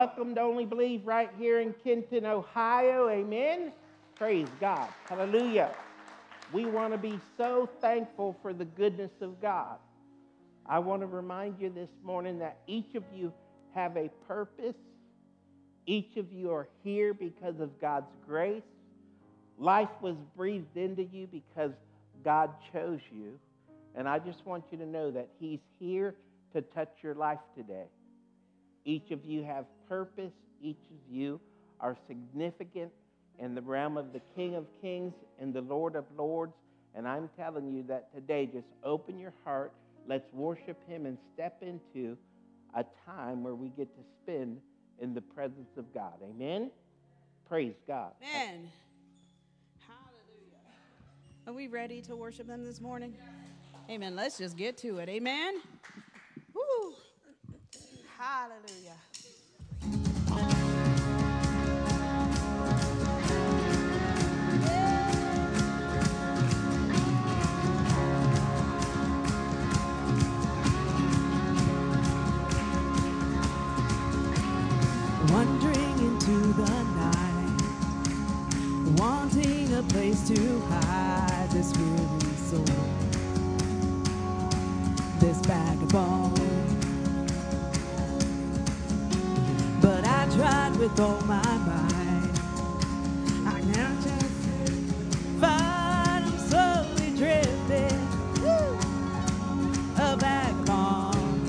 Welcome to Only Believe right here in Kenton, Ohio. Amen. Praise God. Hallelujah. We want to be so thankful for the goodness of God. I want to remind you this morning that each of you have a purpose. Each of you are here because of God's grace. Life was breathed into you because God chose you. And I just want you to know that He's here to touch your life today. Each of you have purpose. Each of you are significant in the realm of the King of Kings and the Lord of Lords. And I'm telling you that today, just open your heart. Let's worship Him and step into a time where we get to spend in the presence of God. Amen? Praise God. Amen. Hallelujah. Are we ready to worship Him this morning? Amen. Let's just get to it. Amen. Woo. Hallelujah. Wandering into the night, wanting a place to hide this weary soul, this vagabond. But I tried with all my might. I can't just find, I'm slowly drifting, a vagabond.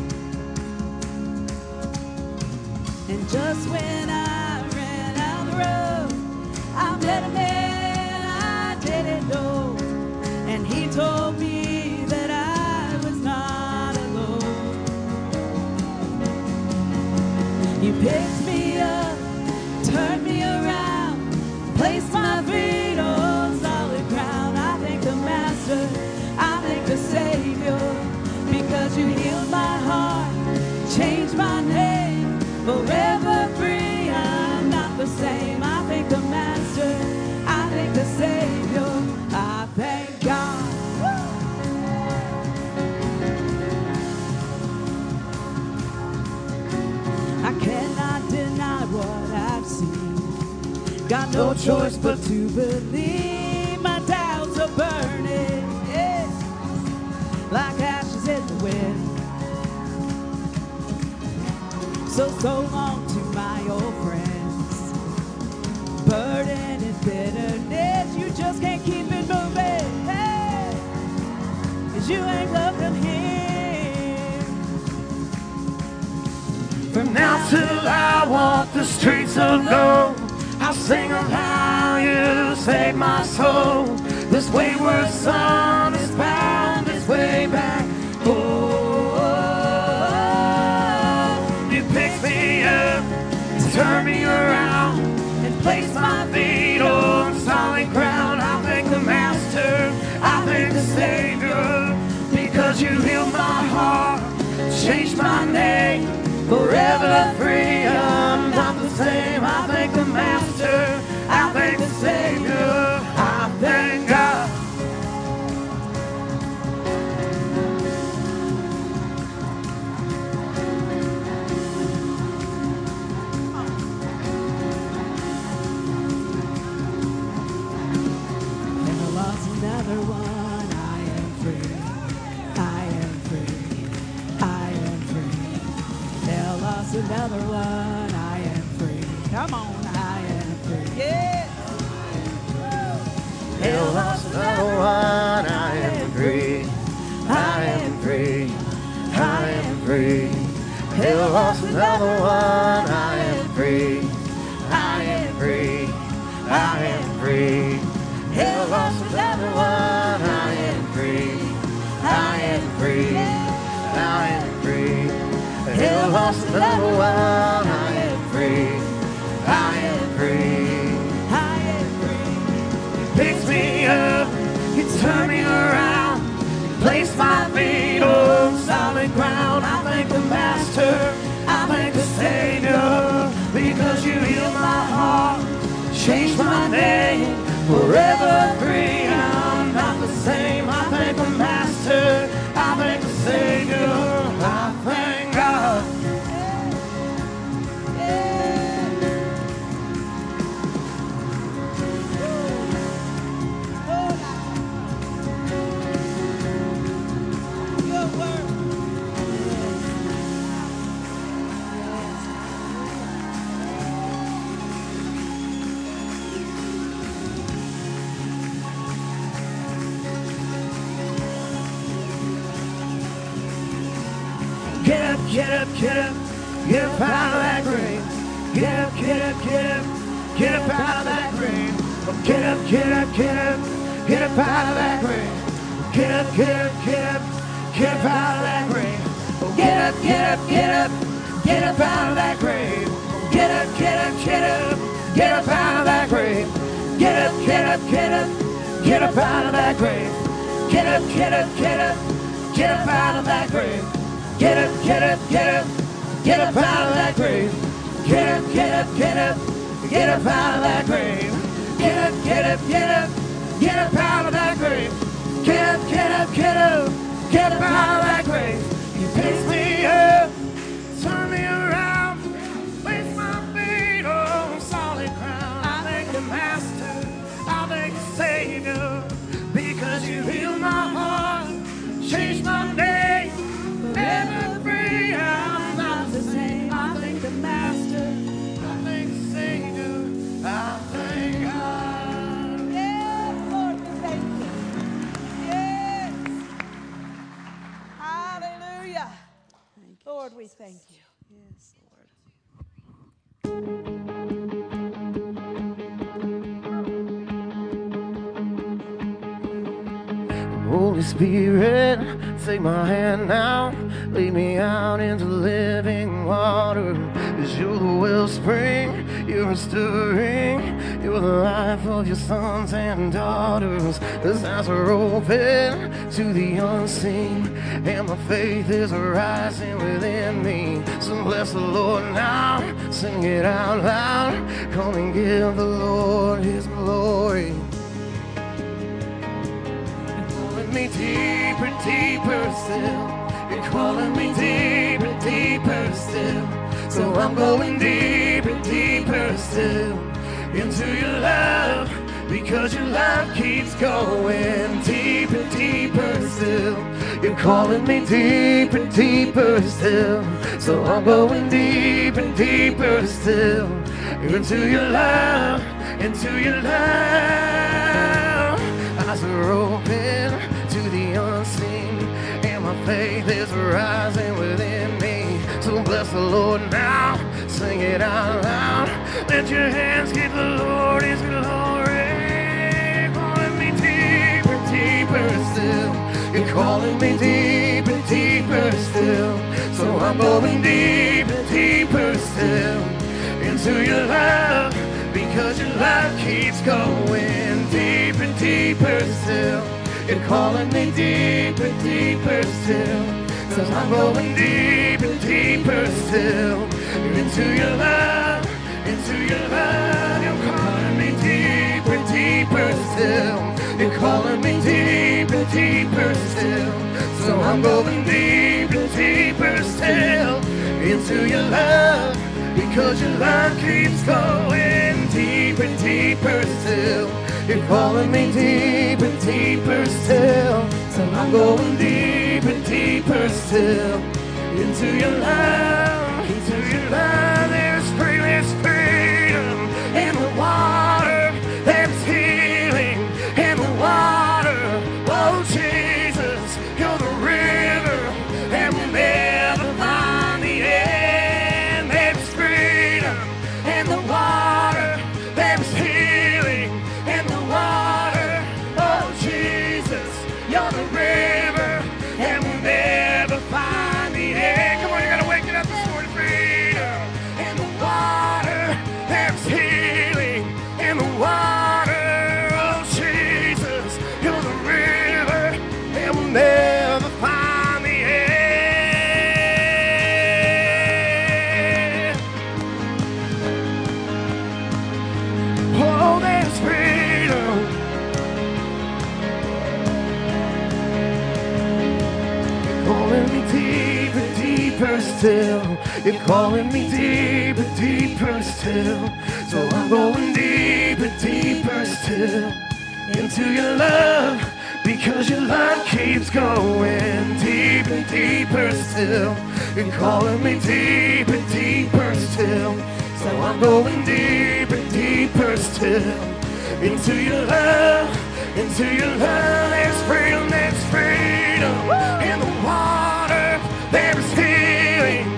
And just when I ran out the road, I met a man I didn't know, and he told me that I was not alone. You picked me up, turned me around, placed my feet on solid ground. I thank the Master, I thank the Savior, because you healed my heart, changed my name, forever free. I'm not the same. I thank the Master, I thank the Savior, I thank God. I cannot deny what I've seen. Got no choice but to believe. My doubts are burning, yeah, like ashes in the wind. So long to my old friends. Burden and bitterness, you just can't keep it moving, hey, 'cause you ain't welcome here. From now till I walk the streets of gold, I'll sing of how you saved my soul. This wayward son is bound his way back home. You picked me up, turned me around, and placed my feet on solid ground. I thank the Master, I thank the Savior, because you healed my heart, changed my name, forever free. I'm not the same. I thank the Master, I thank the Savior, I thank God. Never lost another one. I am free. I am free. I am free. Never lost another one. I am free. Come on, I am free. Yeah. Hell lost another one. I am free. I am free. I am free. Hell lost another one. I am free. I am free. I am free. Hell lost another one. I am free. I am free. I am free. Hell lost another one. I am free. I am free. I am free. Picks me up, you turn me around, place my feet on solid ground. I thank the Master, I thank the Savior, because you healed my heart, changed my name, forever free. I'm not the same. I thank the Master, I thank the Savior, I thank God. Yeah. Get up, get up, get up out of that grave. Get up, get up, get up, get up out of that grave. Get up, get up, get up, get up out of that grave. Get up, get up, get up, get up out of that grave. Get up, get up, get up, get up out of that grave. Get up, get up, get up, get up out of that grave. Get up, get up, get up, get up out of that grave. Get up, get up, get up, get up out of that grave. Get up, get up, get up, get up out of that grave. Get up, get up, get up, get up out of that grave. Get up, get up, get up, get up out of that grave. Get up, get up, get up, get up out of that grave. He picks me up, turn me around, place my feet on solid ground. I thank the Master, I thank the Savior, because you healed my heart, changed my name, forever free. I'm not the same. I thank the Master, I thank the Savior, I thank God. Yes, Lord, we thank you. Yes. Hallelujah. Lord, we thank you. Yes, Lord. Holy Spirit, take my hand now, lead me out into living water. 'Cause you're the wellspring, you're restoring, you're the life of your sons and daughters. Those eyes are open to the unseen, and my faith is rising within me. So bless the Lord now, sing it out loud, come and give the Lord his glory. Me deeper, deeper still. You're calling me deeper, deeper still. So I'm going deeper, deeper still into your love, because your love keeps going deeper, deeper still. You're calling me deeper, deeper still. So I'm going deeper, deeper still into your love, into your love. Eyes are open to the unseen, and my faith is rising within me. So bless the Lord now, sing it out loud. Let your hands give the Lord his glory. Calling me deeper, deeper still. You're calling me deeper, deeper still. So I'm going deeper, deeper still into your love, because your love keeps going deeper, deeper still. You're calling me deeper, deeper still. So I'm going deeper, deeper still into your love, into your love. You're calling me deeper, deeper still. You're calling me deeper, deeper still. So I'm going deeper, deeper still into your love, because your love keeps going deeper, deeper still. You're calling me deeper, deeper still. So I'm going deeper, deeper still into your love, into your love. There's freedom in the water. There's healing in the water. Oh Jesus, you're the river, and we'll never find the end. There's freedom in the water. There's healing in the water. Oh Jesus, you're the river, and we'll never find the end. Come on, you gotta wake it up this morning. Freedom in the water. There's healing in the water. Oh Jesus, you're the river, and we'll never find the end. Oh, there's freedom. You're calling me deeper, deeper still. You're calling me deeper, deeper still. So I'm going deeper, deeper still into your love, because your love keeps going deeper, deeper still. You're calling me deeper, deeper still. So I'm going deeper, deeper still into your love, into your love. There's freedom in the water. There's healing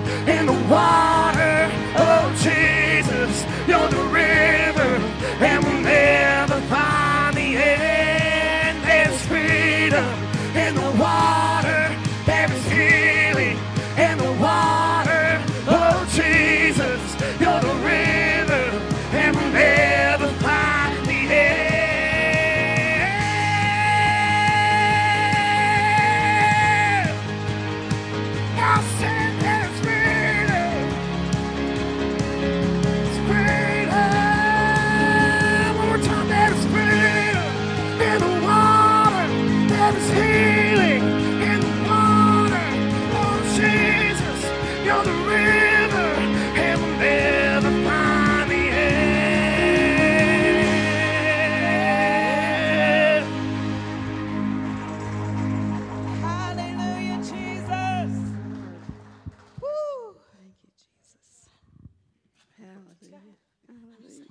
Hallelujah. Hallelujah.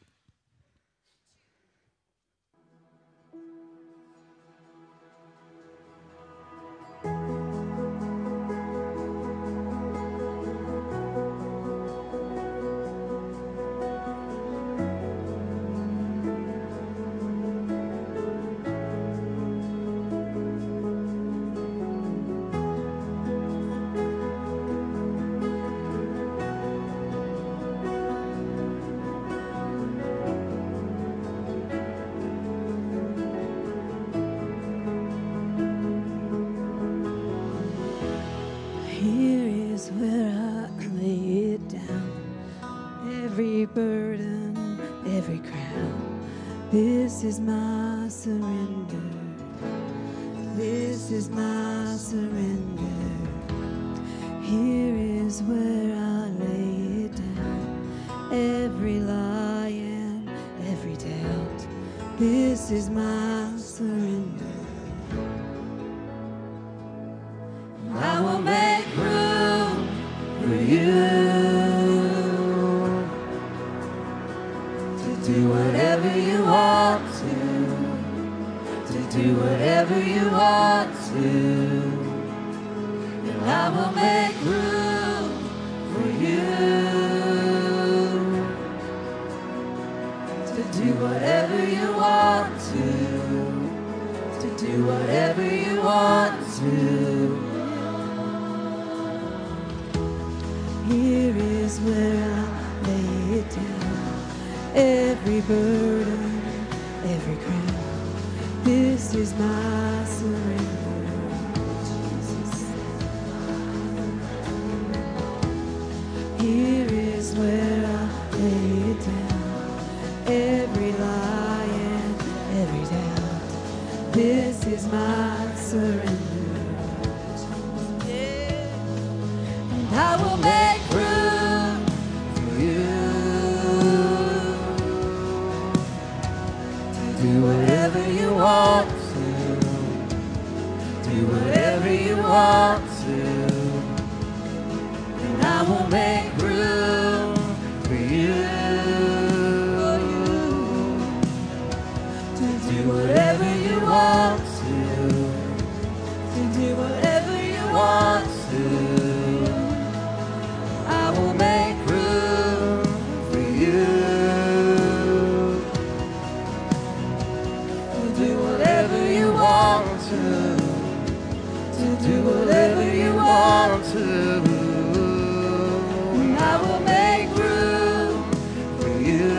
Here is where I lay it down. Every burden, every crown. This is my surrender. This is my surrender. Here is where I lay it down. Every lie and every doubt. This is my surrender. I will make room for you to do whatever you want to do whatever you want to, and I will make room for you to do whatever you want to do whatever you want to. Here is where I lay it down. Every burden, every crown. This is my surrender, Jesus. Here is where I lay it down. Every lie and every doubt. This is my surrender. And I will make room for you to do whatever you want to, do whatever you want to, and I will make room for you to do whatever you want to do whatever you want to. I will make room for you to do whatever you want to do whatever you want to. And I will make room for you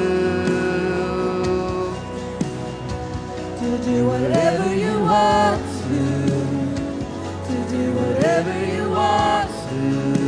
to do whatever you want to do whatever you want to.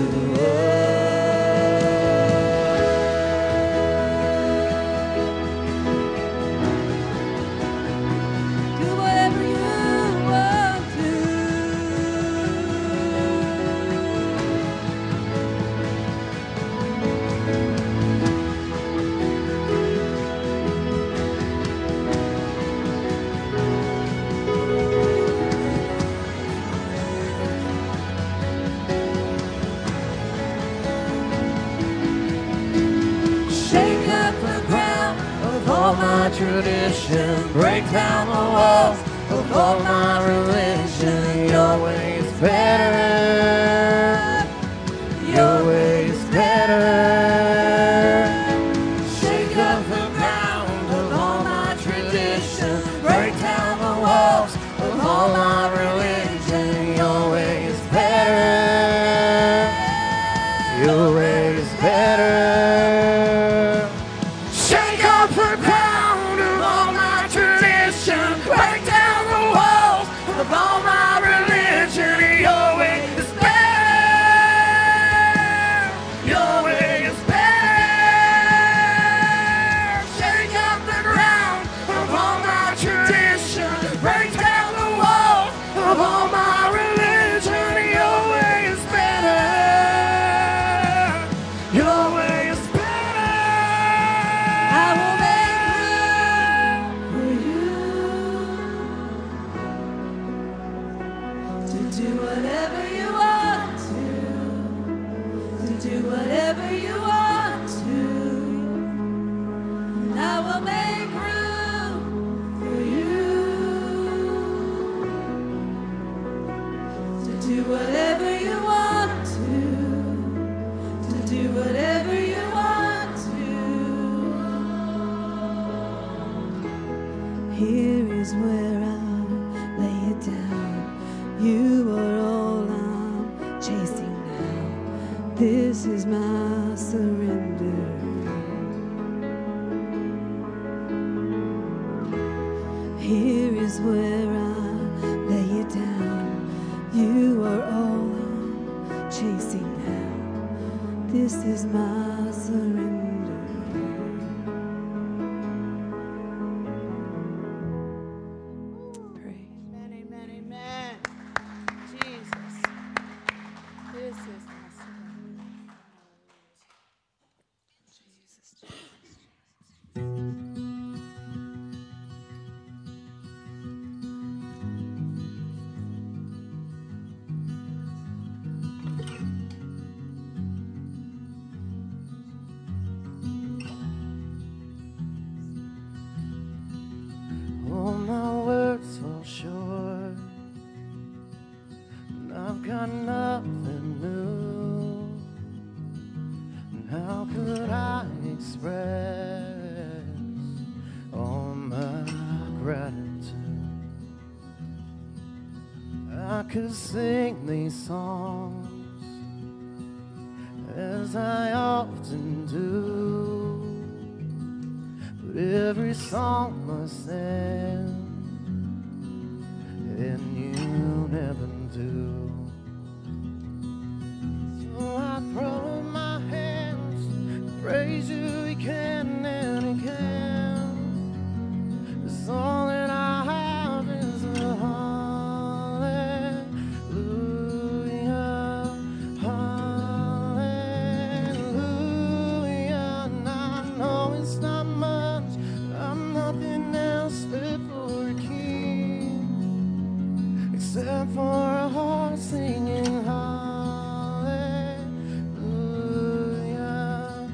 Tradition, break down the walls of all my religion. Your way is better. Your way is better. Shake up the ground of all my tradition. Break down the walls of all my religion. Your way is better. Your way is better. Shake up the ground of all my tradition. Break down the walls of all my religion. Your way is Here is where I'll lay it down. You are all I'm chasing now. This is my surrender. Here is where I'll lay it down. You are all I'm chasing now. This is my surrender. All my words fall short, and I've got nothing new. And how could I express all my gratitude? I could sing these songs as I often do, but every song must end, and you never do. So I throw up my hands, praise you again and again. 'Cause all that I have is a hallelujah, hallelujah. And I know it's not much, but I'm nothing else fit for a king, except for a heart singing hallelujah,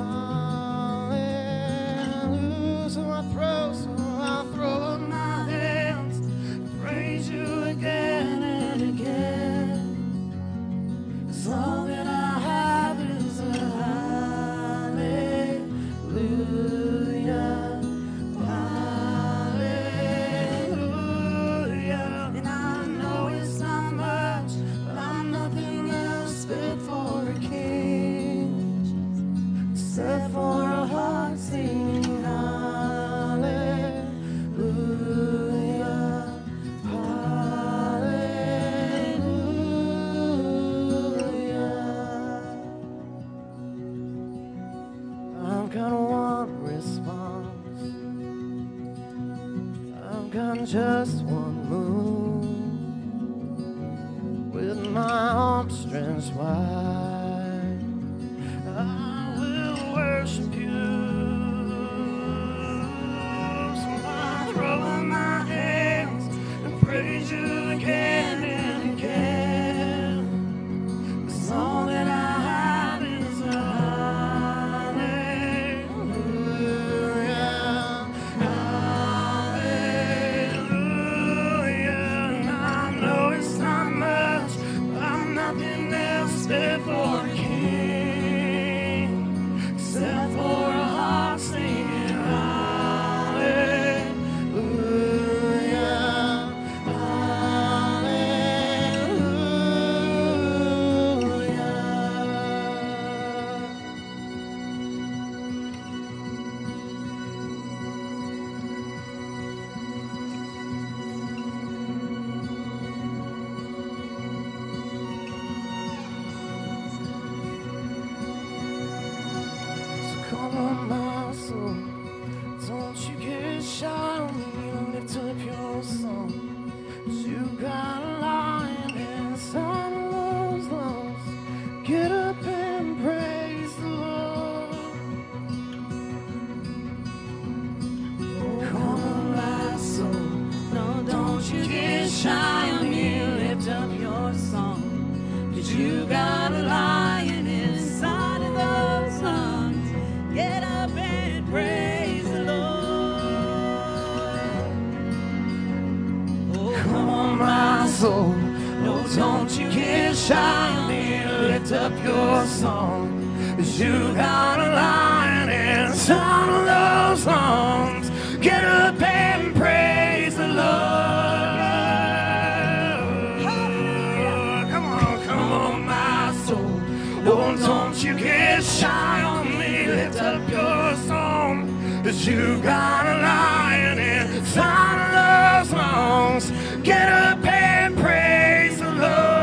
hallelujah. So I throw up my hands, praise you again and again. 'Cause all that I have is a hallelujah, hallelujah. And I know it's not much, but I'm nothing else fit for a king, except for a heart singing hallelujah, hallelujah. I've got one response, I've got just one move. With my arms stretched wide, I will worship you. So I throw up my hands and praise you again and again. 'Cause all that I have is a hallelujah, hallelujah. And I know it's not much, but I'm nothing else fit for a king, except for a heart singing hallelujah, So come on, my soul, don't you get shy on me. Lift up your song, 'cause you got a lion inside of those lungs. Get up and praise the Lord. Come on, my soul, No, don't you get shy on me. Lift up your song. 'Cause you got a lion inside of those lungs. Get up and praise the Lord. Oh, come on, my soul, No, don't you get shy on me. lift up your song, 'cause you got a lion inside of those lungs. Get up and praise that you got a lion inside of those lungs. Get up and praise the Lord.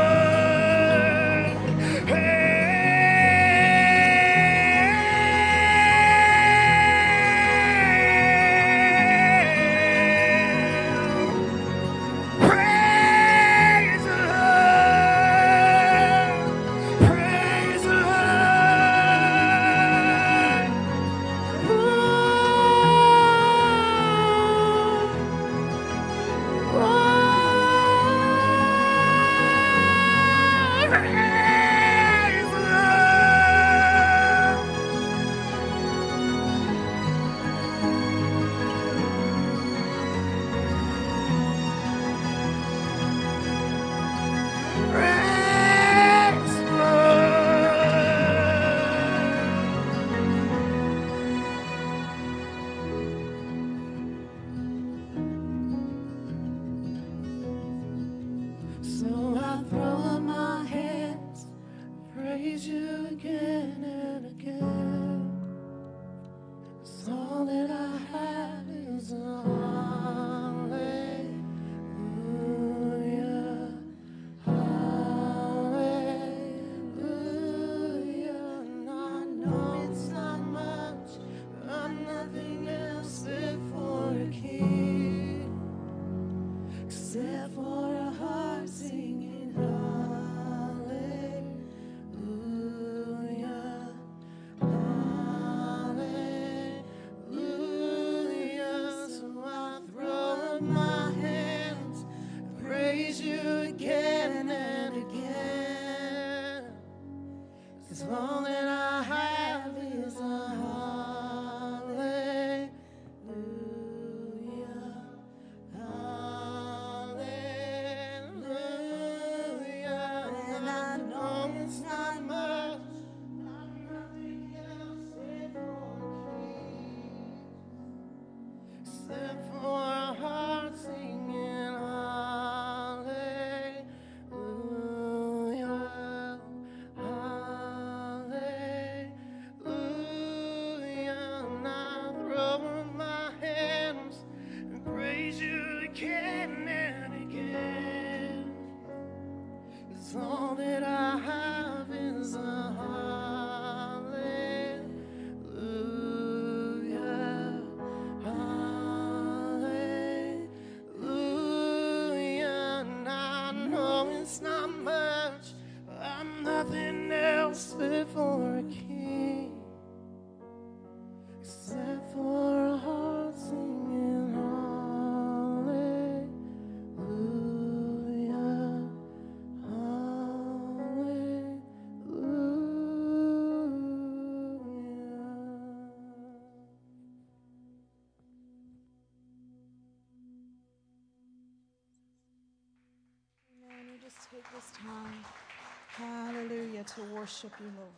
Take this time, hallelujah, to worship you, Lord.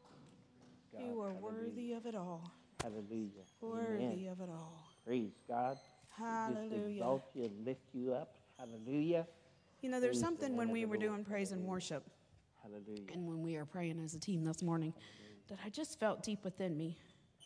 God, you are hallelujah. Worthy of it all. Hallelujah. Worthy Amen. of it all. Praise God. Hallelujah. Just exalt you and lift you up. Hallelujah. You know, there's Praise the something name when of we the were Lord. doing praise and worship, Hallelujah. and when we were praying as a team this morning, that I just felt deep within me.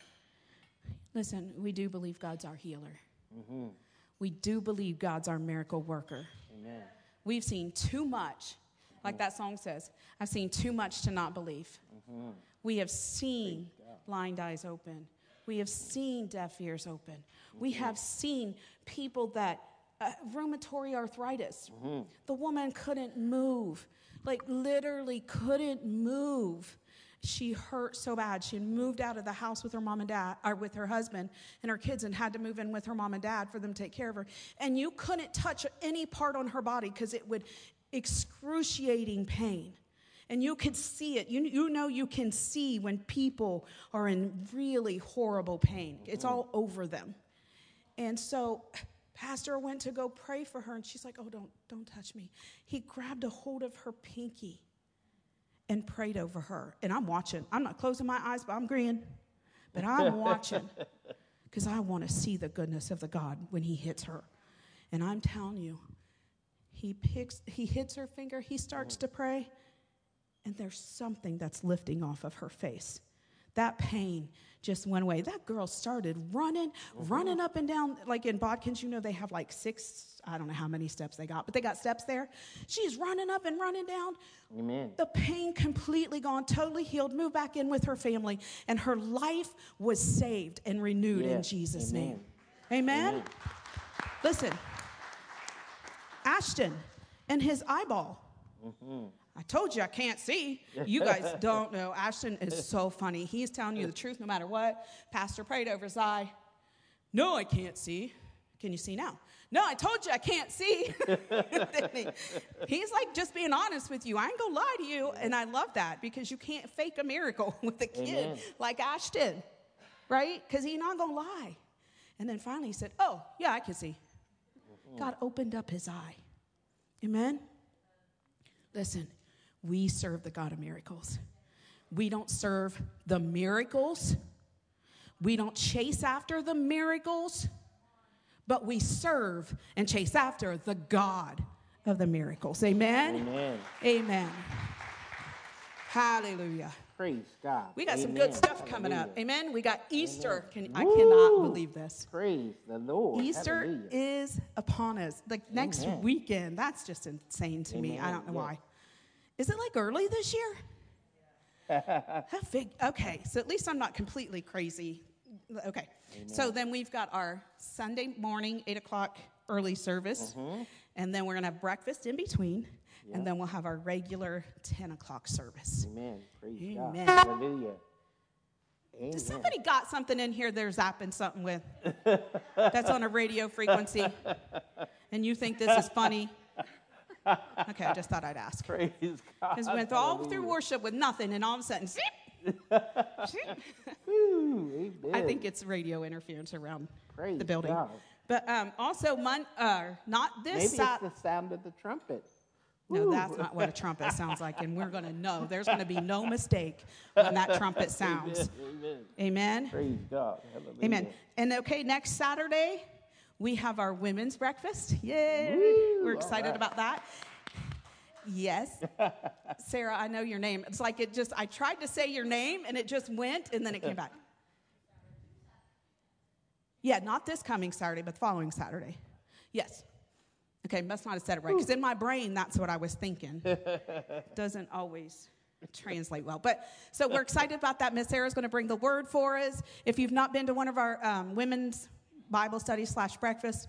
Listen, we do believe God's our healer. Mm-hmm. We do believe God's our miracle worker. Amen. We've seen too much. Like that song says, I've seen too much to not believe. Mm-hmm. We have seen blind eyes open. We have seen deaf ears open. We have seen people that, rheumatoid arthritis. Mm-hmm. The woman couldn't move, like literally couldn't move. She hurt so bad. She had moved out of the house with her mom and dad, or with her husband and her kids, and had to move in with her mom and dad for them to take care of her. And you couldn't touch any part on her body because it would excruciating pain. And you could see it. You know you can see when people are in really horrible pain. It's all over them. And so Pastor went to go pray for her, and she's like, oh, don't touch me. He grabbed a hold of her pinky and prayed over her. And I'm watching. I'm not closing my eyes, but I'm agreeing. But I'm watching because I want to see the goodness of the God when he hits her. And I'm telling you, he hits her finger, he starts to pray, and there's something that's lifting off of her face. That pain just went away. That girl started running up and down. Like in Bodkins, they have like 6, I don't know how many steps they got, but they got steps there. She's running up and running down. Amen. The pain completely gone, totally healed, moved back in with her family, and her life was saved and renewed in Jesus' name. Amen? Listen, Ashton and his eyeball. I told you I can't see. You guys don't know. Ashton is so funny. He's telling you the truth no matter what. Pastor prayed over his eye. No, I can't see. Can you see now? No, I told you I can't see. He's like just being honest with you. I ain't going to lie to you. And I love that because you can't fake a miracle with a kid like Ashton, right? Because he's not going to lie. And then finally he said, oh, yeah, I can see. God opened up his eye. Amen? Listen, we serve the God of miracles. We don't serve the miracles. We don't chase after the miracles, but we serve and chase after the God of the miracles. Amen? Amen. Amen. Hallelujah. Praise God. We got some good stuff coming up. Amen. We got Easter. I cannot believe this. Praise the Lord. Easter Hallelujah. is upon us. Like next weekend. That's just insane to me. I don't know why. Is it like early this year? Okay, so at least I'm not completely crazy. Okay, so then we've got our Sunday morning, 8 o'clock early service, and then we're going to have breakfast in between, and then we'll have our regular 10 o'clock service. Amen. Praise Amen. God. Hallelujah. Amen. Does somebody got something in here they're zapping something with that's on a radio frequency, and you think this is funny? Okay, I just thought I'd ask. Praise God. Because we went all through worship with nothing, and all of a sudden, zip. Ooh, I think it's radio interference around Praise the building. God. But also, not this Maybe it's the sound of the trumpet. No, that's not what a trumpet sounds like, and we're going to know. There's going to be no mistake when that trumpet sounds. Amen. Amen? Praise God. Hallelujah. Amen. And okay, next Saturday, we have our women's breakfast. Yay! We're excited about that. Yes. Sarah, I know your name. It's like I tried to say your name, and it just went, and then it came back. Yeah, not this coming Saturday, but the following Saturday. Yes. Okay, must not have said it right, because in my brain, that's what I was thinking. Doesn't always translate well. But so we're excited about that. Miss Sarah's going to bring the word for us. If you've not been to one of our women's Bible studies / breakfast,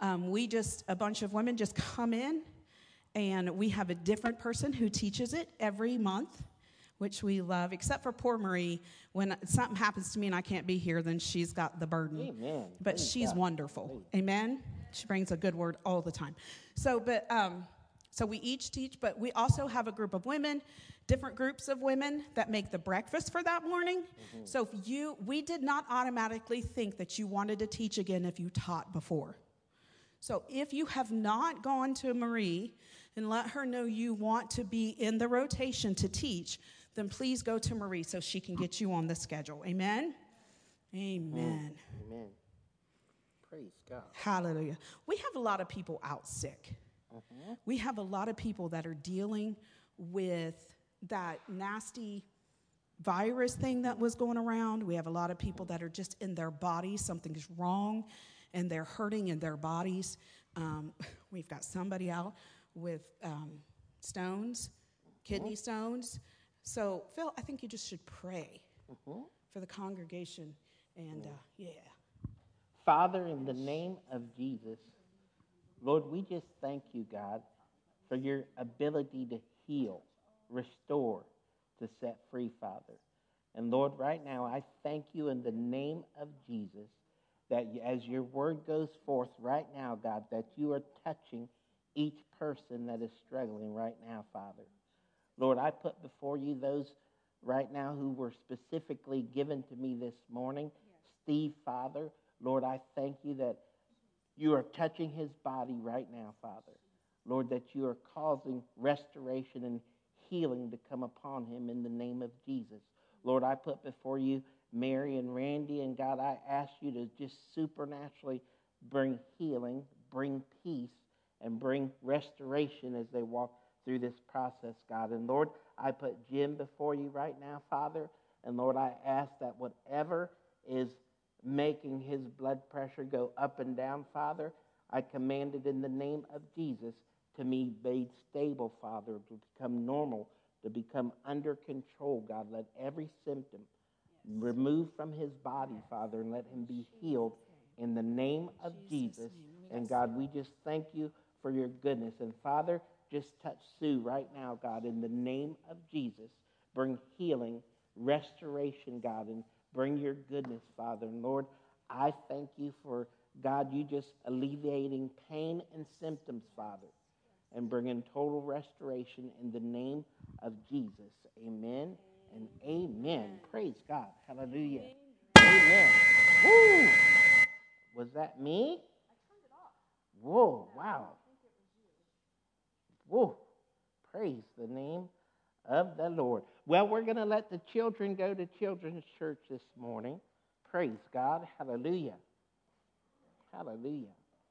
a bunch of women just come in, and we have a different person who teaches it every month, which we love, except for poor Marie. When something happens to me and I can't be here, then she's got the burden. Amen. But Praise she's God. wonderful. Praise. Amen? She brings a good word all the time. So we each teach, but we also have a group of women, different groups of women that make the breakfast for that morning. Mm-hmm. So we did not automatically think that you wanted to teach again if you taught before. So if you have not gone to Marie and let her know you want to be in the rotation to teach, then please go to Marie so she can get you on the schedule. Amen? Amen. Amen. Praise God. Hallelujah. We have a lot of people out sick. Mm-hmm. We have a lot of people that are dealing with that nasty virus thing that was going around. We have a lot of people that are just in their bodies. Something's wrong, and they're hurting in their bodies. We've got somebody out with stones, kidney stones. So, Phil, I think you just should pray for the congregation. And, Father, in the name of Jesus, Lord, we just thank you, God, for your ability to heal, restore, to set free, Father. And, Lord, right now, I thank you in the name of Jesus that as your word goes forth right now, God, that you are touching each person that is struggling right now, Father. Lord, I put before you those right now who were specifically given to me this morning. Steve, Father, Lord, I thank you that you are touching his body right now, Father. Lord, that you are causing restoration and healing to come upon him in the name of Jesus. Lord, I put before you Mary and Randy, and God, I ask you to just supernaturally bring healing, bring peace, and bring restoration as they walk through this process, God. And Lord, I put Jim before you right now, Father. And Lord, I ask that whatever is making his blood pressure go up and down, Father, I command it in the name of Jesus to be made stable, Father, to become normal, to become under control, God. Let every symptom remove from his body, Father, and let him be healed in the name of Jesus. And God, we just thank you for your goodness. And Father, just touch Sue right now, God, in the name of Jesus. Bring healing, restoration, God, and bring your goodness, Father. And Lord, I thank you for, God, you just alleviating pain and symptoms, Father, and bringing total restoration in the name of Jesus. Amen and amen. Praise God. Hallelujah. Amen. Woo! Was that me? Whoa, wow. Whoa. Praise the name of the Lord. Well, we're going to let the children go to children's church this morning. Praise God. Hallelujah. Hallelujah.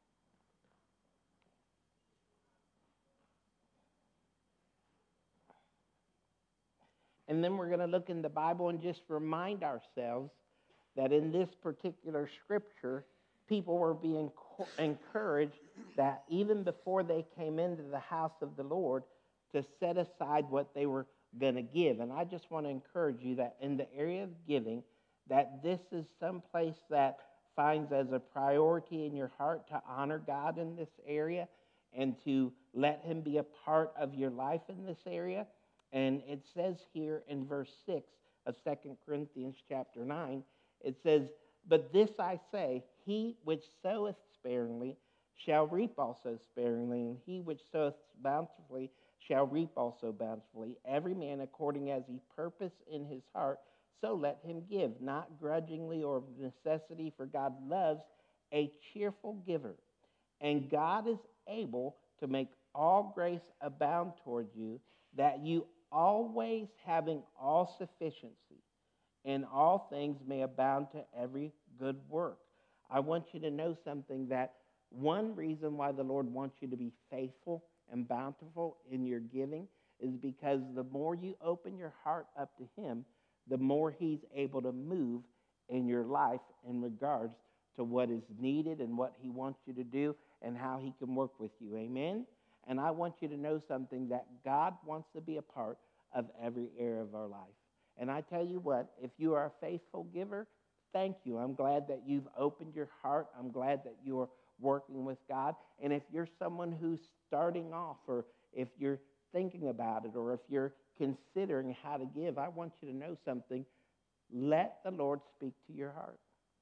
And then we're going to look in the Bible and just remind ourselves that in this particular scripture, people were being encouraged that even before they came into the house of the Lord, to set aside what they were going to give. And I just want to encourage you that in the area of giving, that this is some place that finds as a priority in your heart to honor God in this area and to let him be a part of your life in this area. And it says here in verse 6 of 2 Corinthians chapter 9, it says, "But this I say, he which soweth sparingly shall reap also sparingly, and he which soweth bountifully shall reap also bountifully. Every man according as he purpose in his heart, so let him give, not grudgingly or of necessity, for God loves a cheerful giver. And God is able to make all grace abound toward you, that you always having all sufficiency in all things may abound to every good work." I want you to know something, that one reason why the Lord wants you to be faithful and bountiful in your giving is because the more you open your heart up to him, the more he's able to move in your life in regards to what is needed and what he wants you to do and how he can work with you. Amen? And I want you to know something, that God wants to be a part of every area of our life. And I tell you what, if you are a faithful giver, thank you. I'm glad that you've opened your heart. I'm glad that you're working with God. And if you're someone who's starting off, or if you're thinking about it, or if you're considering how to give, I want you to know something. Let the Lord speak to your heart.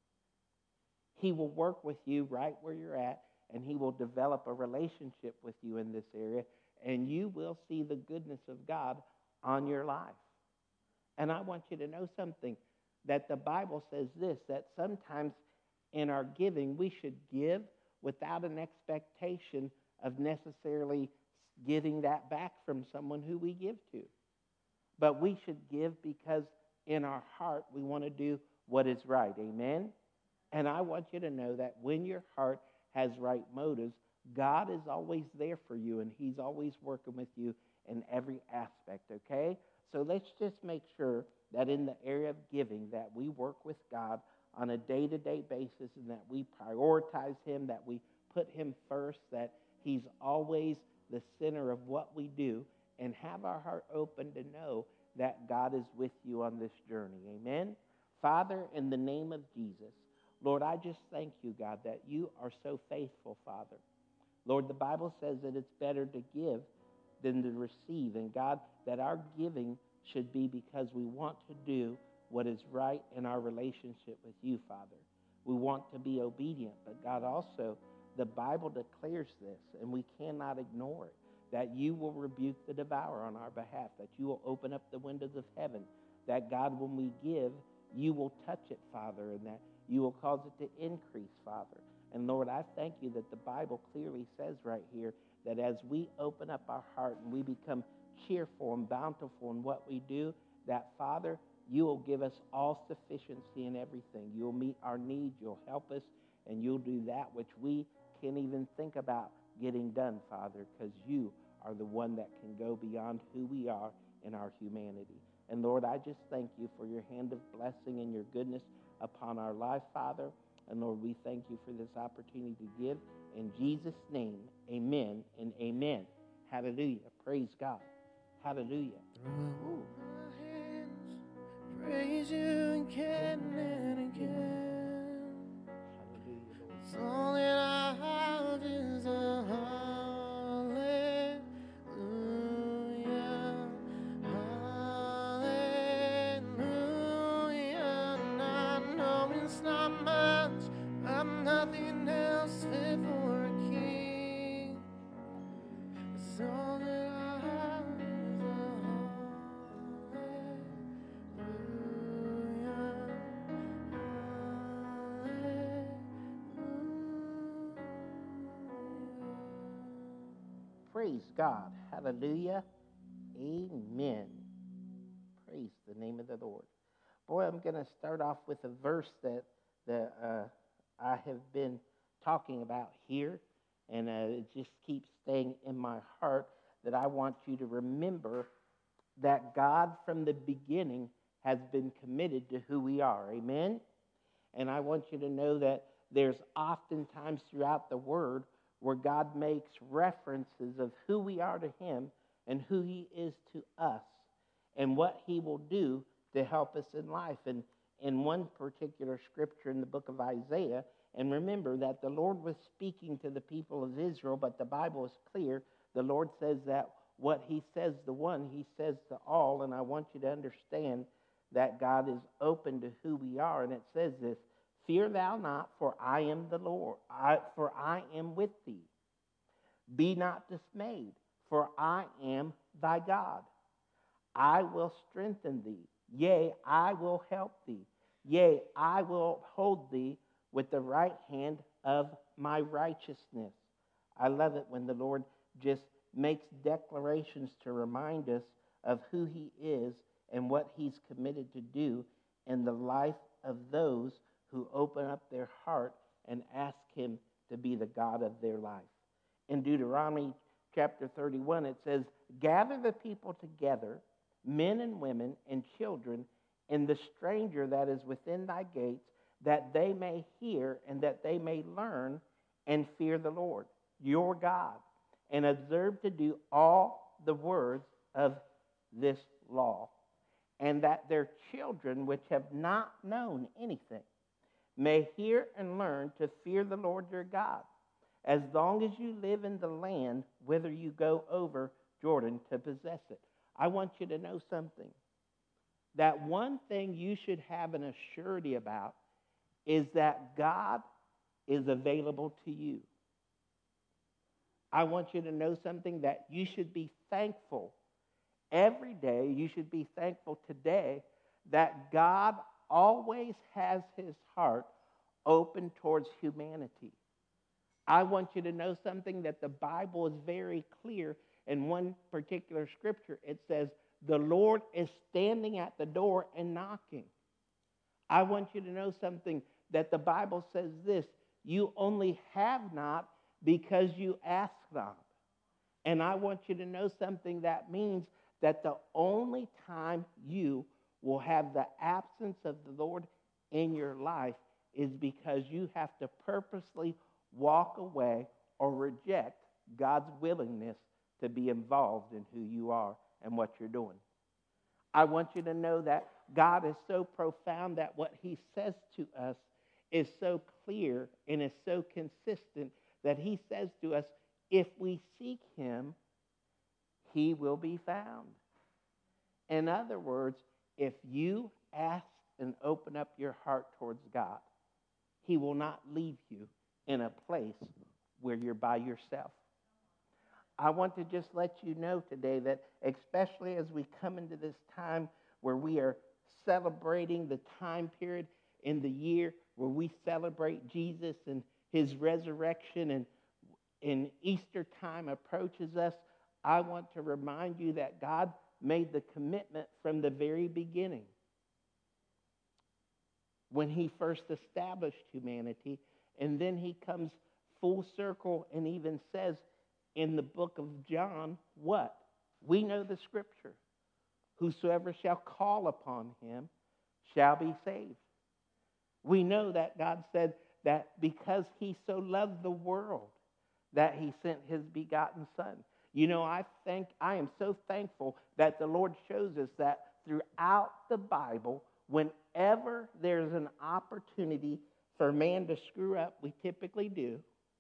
He will work with you right where you're at, and he will develop a relationship with you in this area, and you will see the goodness of God on your life. And I want you to know something, that the Bible says this, that sometimes in our giving, we should give without an expectation of necessarily getting that back from someone who we give to. But we should give because in our heart, we want to do what is right. Amen? And I want you to know that when your heart has right motives, God is always there for you, and he's always working with you in every aspect, okay? So let's just make sure that in the area of giving, that we work with God on a day-to-day basis, and that we prioritize him, that we put him first, that he's always the center of what we do, and have our heart open to know that God is with you on this journey. Amen? Father, in the name of Jesus, Lord, I just thank you, God, that you are so faithful, Father. Lord, the Bible says that it's better to give than to receive. And God, that our giving should be because we want to do what is right in our relationship with you, Father. We want to be obedient. But God, also, the Bible declares this, and we cannot ignore it, that you will rebuke the devourer on our behalf, that you will open up the windows of heaven, that God, when we give, you will touch it, Father, and that you will cause it to increase, Father. And Lord, I thank you that the Bible clearly says right here that as we open up our heart and we become cheerful and bountiful in what we do, that, Father, you will give us all sufficiency in everything. You'll meet our needs, you'll help us, and you'll do that which we can't even think about getting done, Father, because you are the one that can go beyond who we are in our humanity. And Lord, I just thank you for your hand of blessing and your goodness upon our life, Father. And Lord, we thank you for this opportunity to give. In Jesus' name, amen and amen. Hallelujah. Praise God. Hallelujah. Ooh. My hands praise you again and again. Hallelujah, Lord. It's all that I have is a hallelujah, hallelujah. And I know it's not much, I'm nothing else fit for a king. It's all that I have is a hallelujah, Praise God. Hallelujah. Amen. Praise the name of the Lord. Boy, I'm going to start off with a verse that I have been talking about here, and it just keeps staying in my heart that I want you to remember that God from the beginning has been committed to who we are. Amen? And I want you to know that there's oftentimes throughout the Word where God makes references of who we are to Him and who He is to us and what He will do to help us in life. And in one particular scripture in the book of Isaiah, and remember that the Lord was speaking to the people of Israel, but the Bible is clear. The Lord says that what He says to one, He says to all. And I want you to understand that God is open to who we are. And it says this, fear thou not, for I am the Lord, for I am with thee. Be not dismayed, for I am thy God. I will strengthen thee. Yea, I will help thee. Yea, I will uphold thee with the right hand of my righteousness. I love it when the Lord just makes declarations to remind us of who He is and what He's committed to do in the life of those who open up their heart and ask Him to be the God of their life. In Deuteronomy chapter 31, it says, gather the people together, men and women and children, and the stranger that is within thy gates, that they may hear and that they may learn and fear the Lord, your God, and observe to do all the words of this law, and that their children which have not known anything may hear and learn to fear the Lord your God, as long as you live in the land whither you go over Jordan to possess it. I want you to know something. That one thing you should have an assurity about is that God is available to you. I want you to know something, that you should be thankful every day. You should be thankful today that God always has His heart open towards humanity. I want you to know something, that the Bible is very clear. In one particular scripture, it says, the Lord is standing at the door and knocking. I want you to know something, that the Bible says this, you only have not because you ask not. And I want you to know something, that means that the only time you will have the absence of the Lord in your life is because you have to purposely walk away or reject God's willingness to be involved in who you are and what you're doing. I want you to know that God is so profound that what He says to us is so clear and is so consistent that He says to us, if we seek Him, He will be found. In other words, if you ask and open up your heart towards God, He will not leave you in a place where you're by yourself. I want to just let you know today that especially as we come into this time where we are celebrating the time period in the year where we celebrate Jesus and His resurrection, and Easter time approaches us, I want to remind you that God made the commitment from the very beginning. When He first established humanity, and then He comes full circle and even says in the book of John, what? We know the scripture. whosoever shall call upon him shall be saved. We know that God said that because he so loved the world, that he sent his begotten Son. You know, I am so thankful that the Lord shows us that throughout the Bible, whenever there's an opportunity for man to screw up, we typically do.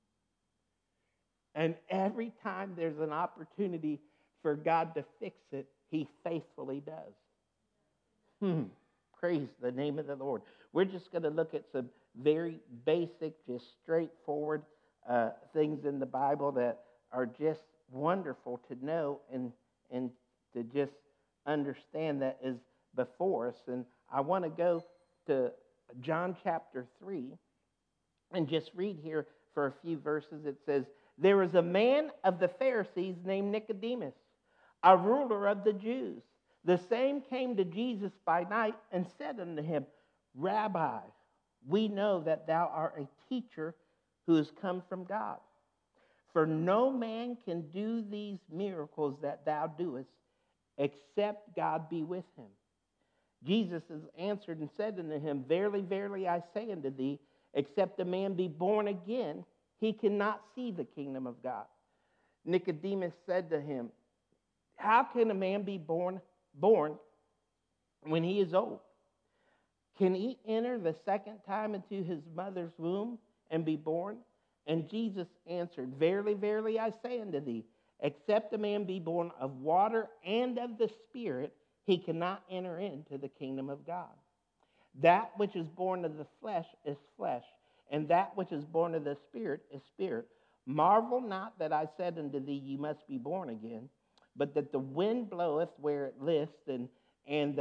And every time there's an opportunity for God to fix it, he faithfully does. Praise the name of the Lord. We're just going to look at some very basic, just straightforward things in the Bible that are just wonderful to know and to just understand that is before us. And I want to go to John chapter 3 and just read here for a few verses. It says, "There was a man of the Pharisees named Nicodemus, a ruler of the Jews. The same came to Jesus by night and said unto him, Rabbi, we know that thou art a teacher who has come from God. For no man can do these miracles that thou doest, except God be with him. Jesus answered and said unto him, Verily, verily, I say unto thee, except a man be born again, he cannot see the kingdom of God. Nicodemus said to him, How can a man be born when he is old? Can he enter the second time into his mother's womb and be born? And Jesus answered, Verily, verily, I say unto thee, except a man be born of water and of the Spirit, he cannot enter into the kingdom of God. That which is born of the flesh is flesh, and that which is born of the Spirit is spirit. Marvel not that I said unto thee, Ye must be born again, but that the wind bloweth where it list, and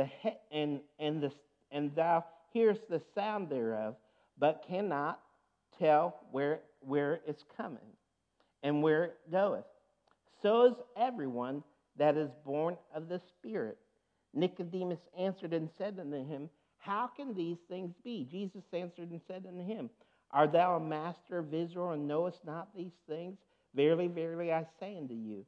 thou hearest the sound thereof, but cannot tell where it's coming and where it goeth. So is everyone that is born of the Spirit. Nicodemus answered and said unto him, How can these things be? Jesus answered and said unto him, Art thou a master of Israel, and knowest not these things? Verily, verily, I say unto you,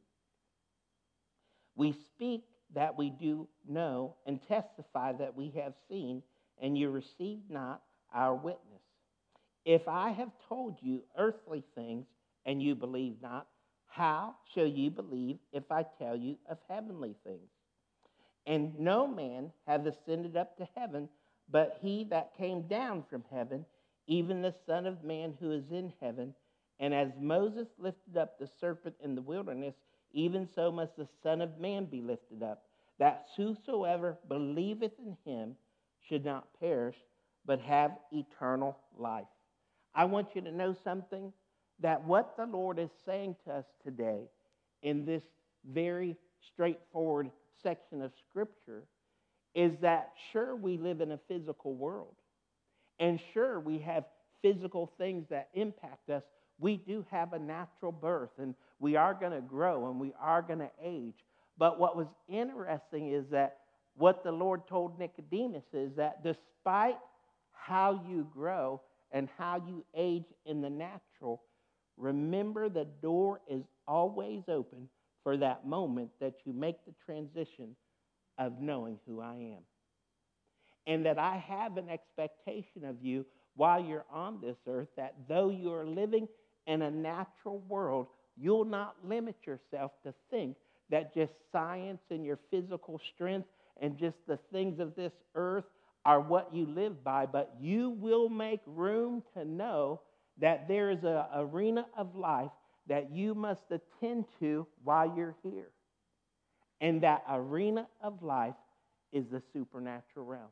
we speak that we do know, and testify that we have seen, and you receive not our witness. If I have told you earthly things, and you believe not, how shall you believe if I tell you of heavenly things? And no man hath ascended up to heaven, but he that came down from heaven, even the Son of Man who is in heaven. And as Moses lifted up the serpent in the wilderness, even so must the Son of Man be lifted up, that whosoever believeth in him should not perish, but have eternal life. I want you to know something, that what the Lord is saying to us today in this very straightforward section of Scripture is that sure, we live in a physical world, and sure, we have physical things that impact us. We do have a natural birth, and we are going to grow, and we are going to age. But what was interesting is that what the Lord told Nicodemus is that despite how you grow and how you age in the natural, remember the door is always open for that moment that you make the transition of knowing who I am. And that I have an expectation of you while you're on this earth, that though you are living in a natural world, you'll not limit yourself to think that just science and your physical strength and just the things of this earth are what you live by, but you will make room to know that there is an arena of life that you must attend to while you're here. And that arena of life is the supernatural realm.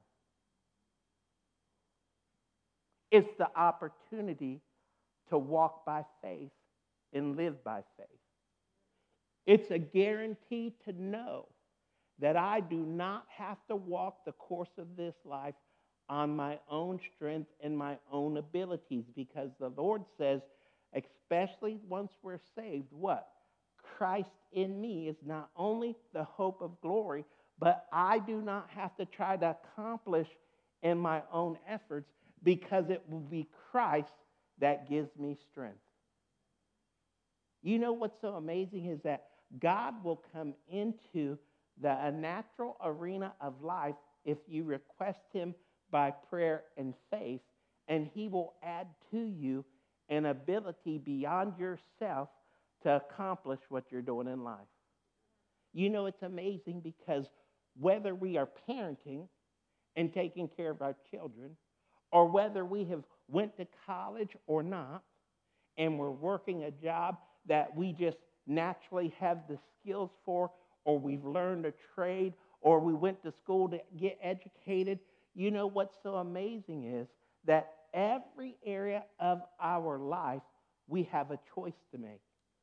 It's the opportunity to walk by faith and live by faith. It's a guarantee to know that I do not have to walk the course of this life on my own strength and my own abilities, because the Lord says, especially once we're saved, what? Christ in me is not only the hope of glory, but I do not have to try to accomplish in my own efforts, because it will be Christ that gives me strength. You know what's so amazing is that God will come into the natural arena of life if you request him by prayer and faith, and he will add to you an ability beyond yourself to accomplish what you're doing in life. You know, it's amazing because whether we are parenting and taking care of our children, or whether we have went to college or not, and we're working a job that we just naturally have the skills for, or we've learned a trade, or we went to school to get educated, you know what's so amazing is that every area of our life, we have a choice to make.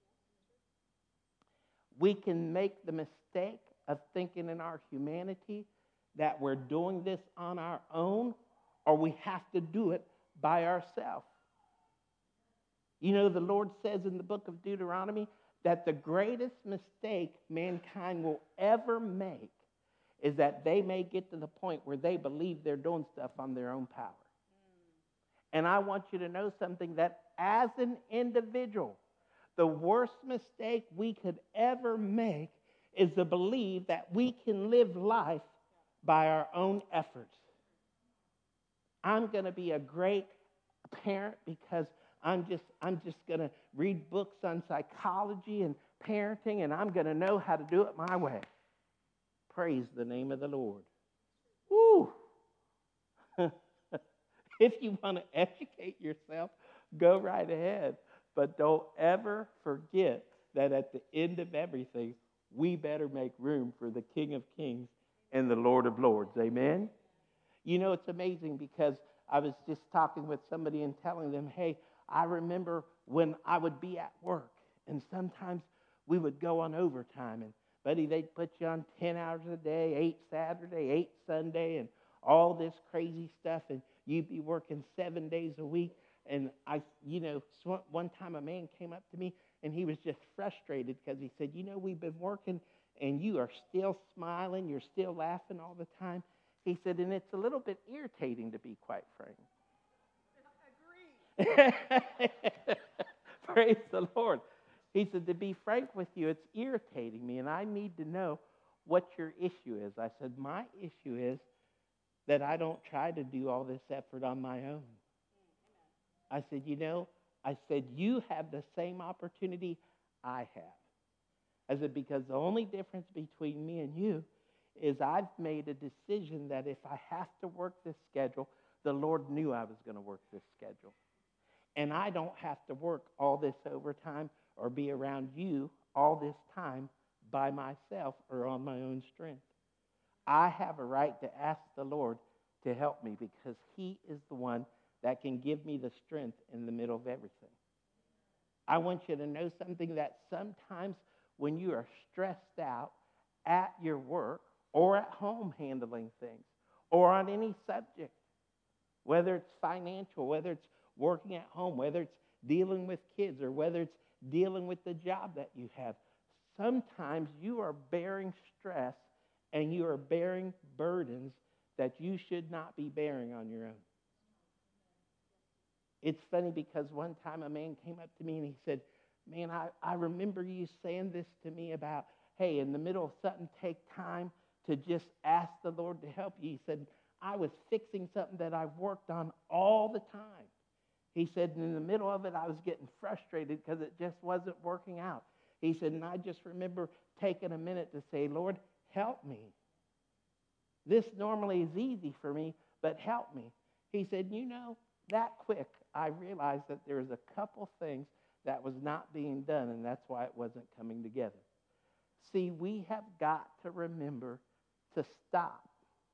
We can make the mistake of thinking in our humanity that we're doing this on our own, or we have to do it by ourselves. You know, the Lord says in the book of Deuteronomy that the greatest mistake mankind will ever make is that they may get to the point where they believe they're doing stuff on their own power. And I want you to know something, that as an individual, the worst mistake we could ever make is to believe that we can live life by our own efforts. I'm going to be a great parent because I'm just going to read books on psychology and parenting, and I'm going to know how to do it my way. Praise the name of the Lord. Woo! If you want to educate yourself, go right ahead. But don't ever forget that at the end of everything, we better make room for the King of Kings and the Lord of Lords. Amen? You know, it's amazing because I was just talking with somebody and telling them, hey, I remember when I would be at work, and sometimes we would go on overtime, and buddy, they'd put you on 10 hours a day, 8 Saturday, 8 Sunday, and all this crazy stuff, and you'd be working 7 days a week. And one time a man came up to me, and he was just frustrated because he said, you know, we've been working, and you are still smiling, you're still laughing all the time. He said, and it's a little bit irritating, to be quite frank. Praise the Lord. He said, to be frank with you, it's irritating me, and I need to know what your issue is. I said, my issue is that I don't try to do all this effort on my own. I said, you have the same opportunity I have. I said, because the only difference between me and you is I've made a decision that if I have to work this schedule, the Lord knew I was going to work this schedule. And I don't have to work all this overtime or be around you all this time by myself or on my own strength. I have a right to ask the Lord to help me because he is the one that can give me the strength in the middle of everything. I want you to know something, that sometimes when you are stressed out at your work or at home handling things or on any subject, whether it's financial, whether it's working at home, whether it's dealing with kids, or whether it's dealing with the job that you have, sometimes you are bearing stress and you are bearing burdens that you should not be bearing on your own. It's funny because one time a man came up to me and he said, man, I remember you saying this to me about, hey, in the middle of something, take time to just ask the Lord to help you. He said, I was fixing something that I've worked on all the time. He said, in the middle of it, I was getting frustrated because it just wasn't working out. He said, and I just remember taking a minute to say, Lord, help me. This normally is easy for me, but help me. He said, you know, that quick, I realized that there was a couple things that was not being done, and that's why it wasn't coming together. See, we have got to remember to stop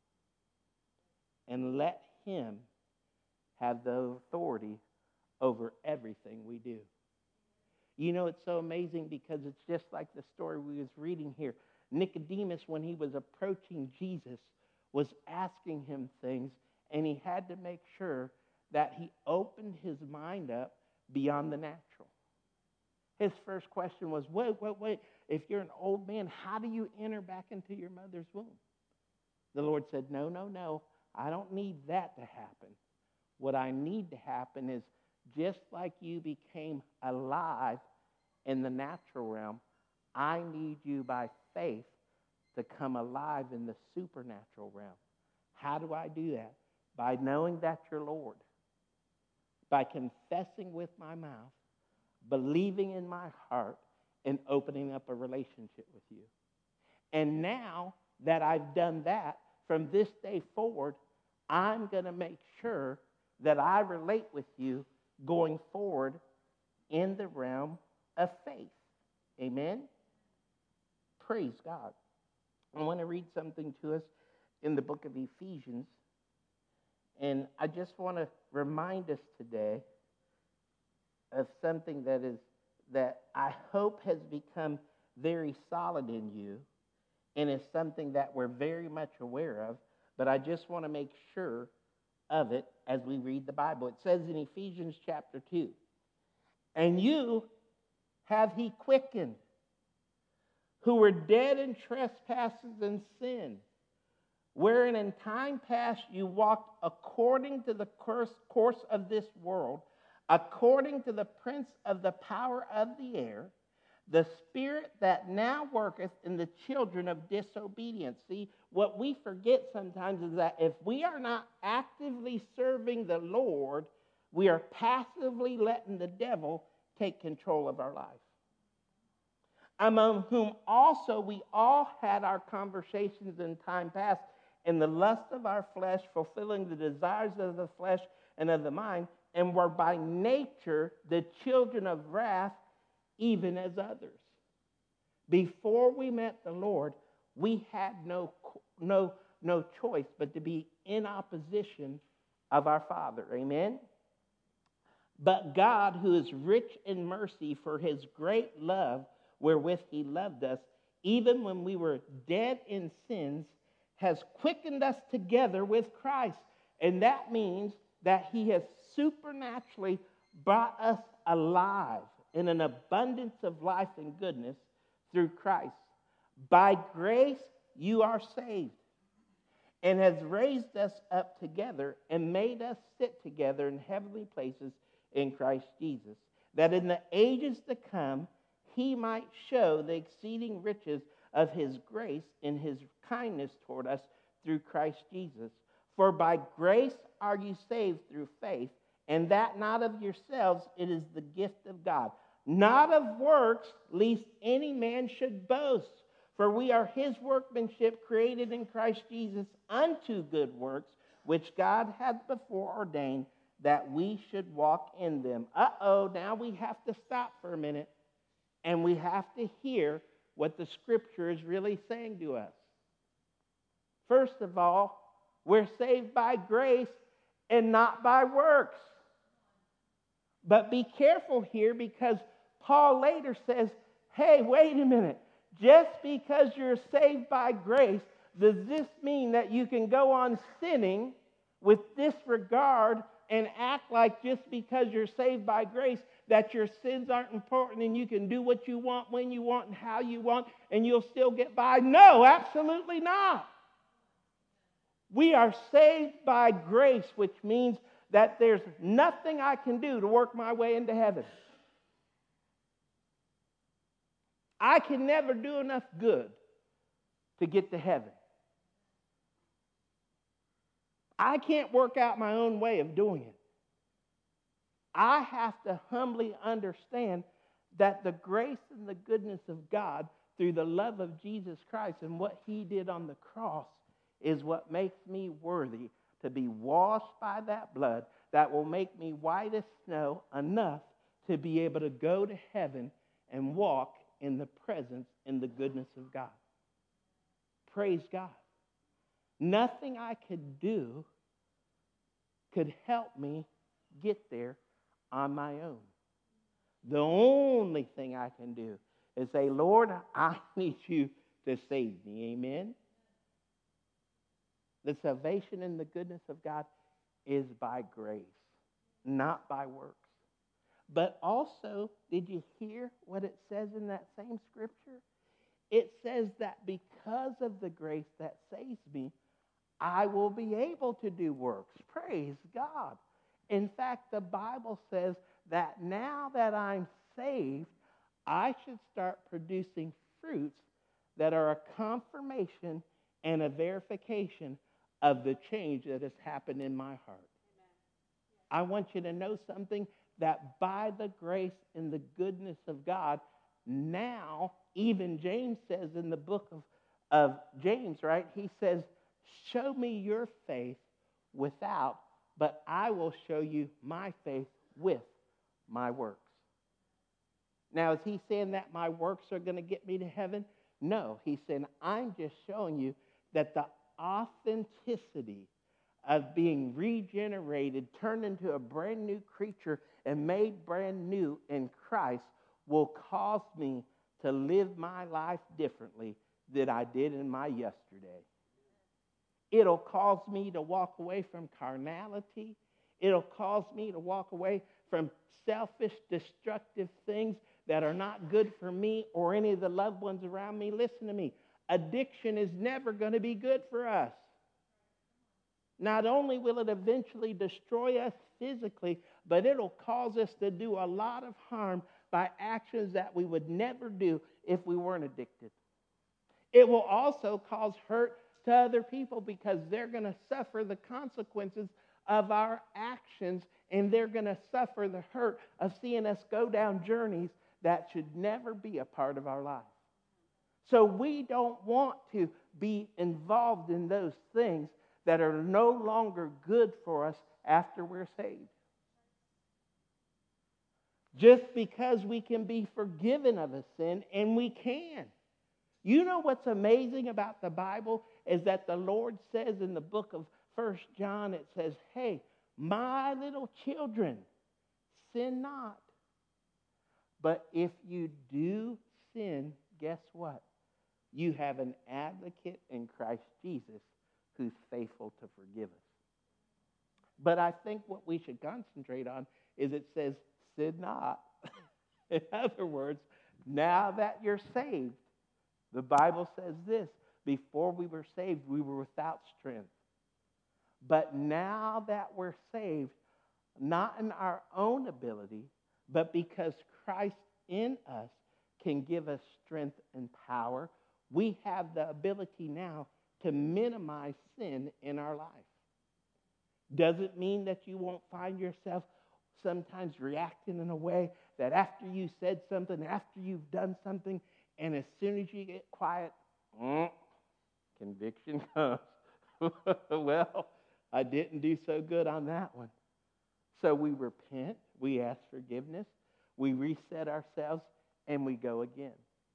and let him have the authority over everything we do. You know, it's so amazing because it's just like the story we was reading here. Nicodemus, when he was approaching Jesus, was asking him things, and he had to make sure that he opened his mind up beyond the natural. His first question was, wait. If you're an old man, how do you enter back into your mother's womb? The Lord said, no. I don't need that to happen. What I need to happen is just like you became alive in the natural realm, I need you by faith to come alive in the supernatural realm. How do I do that? By knowing that you're Lord, by confessing with my mouth, believing in my heart, and opening up a relationship with you. And now that I've done that, from this day forward, I'm going to make sure that I relate with you going forward in the realm of faith. Amen? Praise God. I want to read something to us in the book of Ephesians. And I just want to remind us today of something that I hope has become very solid in you, and is something that we're very much aware of, but I just want to make sure of it as we read the Bible. It says in Ephesians chapter 2, "And you have he quickened, who were dead in trespasses and sin, wherein in time past you walked according to the course of this world, according to the prince of the power of the air, the spirit that now worketh in the children of disobedience." See, what we forget sometimes is that if we are not actively serving the Lord, we are passively letting the devil take control of our life. "Among whom also we all had our conversations in time past, in the lust of our flesh, fulfilling the desires of the flesh and of the mind, and were by nature the children of wrath, even as others." Before we met the Lord, we had no choice but to be in opposition of our Father. Amen? "But God, who is rich in mercy, for his great love wherewith he loved us, even when we were dead in sins, has quickened us together with Christ." And that means that he has supernaturally brought us alive in an abundance of life and goodness through Christ. "By grace you are saved, and has raised us up together and made us sit together in heavenly places in Christ Jesus, that in the ages to come he might show the exceeding riches of his grace in his kindness toward us through Christ Jesus. For by grace are you saved through faith, and that not of yourselves, it is the gift of God. Not of works, lest any man should boast. For we are his workmanship, created in Christ Jesus unto good works, which God hath before ordained that we should walk in them." Now we have to stop for a minute, and we have to hear what the Scripture is really saying to us. First of all, we're saved by grace and not by works. But be careful here, because Paul later says, hey, wait a minute. Just because you're saved by grace, does this mean that you can go on sinning with disregard and act like just because you're saved by grace that your sins aren't important and you can do what you want, when you want, and how you want, and you'll still get by? No, absolutely not. We are saved by grace, which means that there's nothing I can do to work my way into heaven. I can never do enough good to get to heaven. I can't work out my own way of doing it. I have to humbly understand that the grace and the goodness of God through the love of Jesus Christ and what he did on the cross is what makes me worthy to be washed by that blood that will make me white as snow, enough to be able to go to heaven and walk in the presence and the goodness of God. Praise God. Nothing I could do could help me get there on my own. The only thing I can do is say, Lord, I need you to save me. Amen? The salvation and the goodness of God is by grace, not by works. But also, did you hear what it says in that same scripture? It says that because of the grace that saves me, I will be able to do works. Praise God. In fact, the Bible says that now that I'm saved, I should start producing fruits that are a confirmation and a verification of the change that has happened in my heart. I want you to know something, that by the grace and the goodness of God, now, even James says in the book of James, right? He says, show me your faith without, but I will show you my faith with my works. Now, is he saying that my works are going to get me to heaven? No, he's saying, I'm just showing you that the authenticity of being regenerated, turned into a brand new creature and made brand new in Christ will cause me to live my life differently than I did in my yesterday. It'll cause me to walk away from carnality. It'll cause me to walk away from selfish, destructive things that are not good for me or any of the loved ones around me. Listen to me. Addiction is never going to be good for us. Not only will it eventually destroy us physically, but it'll cause us to do a lot of harm by actions that we would never do if we weren't addicted. It will also cause hurt to other people because they're going to suffer the consequences of our actions, and they're going to suffer the hurt of seeing us go down journeys that should never be a part of our life. So we don't want to be involved in those things that are no longer good for us after we're saved. Just because we can be forgiven of a sin, and we can. You know what's amazing about the Bible is that the Lord says in the book of 1 John, it says, hey, my little children, sin not. But if you do sin, guess what? You have an advocate in Christ Jesus who's faithful to forgive us. But I think what we should concentrate on is it says, sin not. In other words, now that you're saved, the Bible says this, before we were saved, we were without strength. But now that we're saved, not in our own ability, but because Christ in us can give us strength and power, we have the ability now to minimize sin in our life. Does it mean that you won't find yourself sometimes reacting in a way that after you said something, after you've done something, and as soon as you get quiet, conviction comes. Well, I didn't do so good on that one. So we repent, we ask forgiveness, we reset ourselves, and we go again.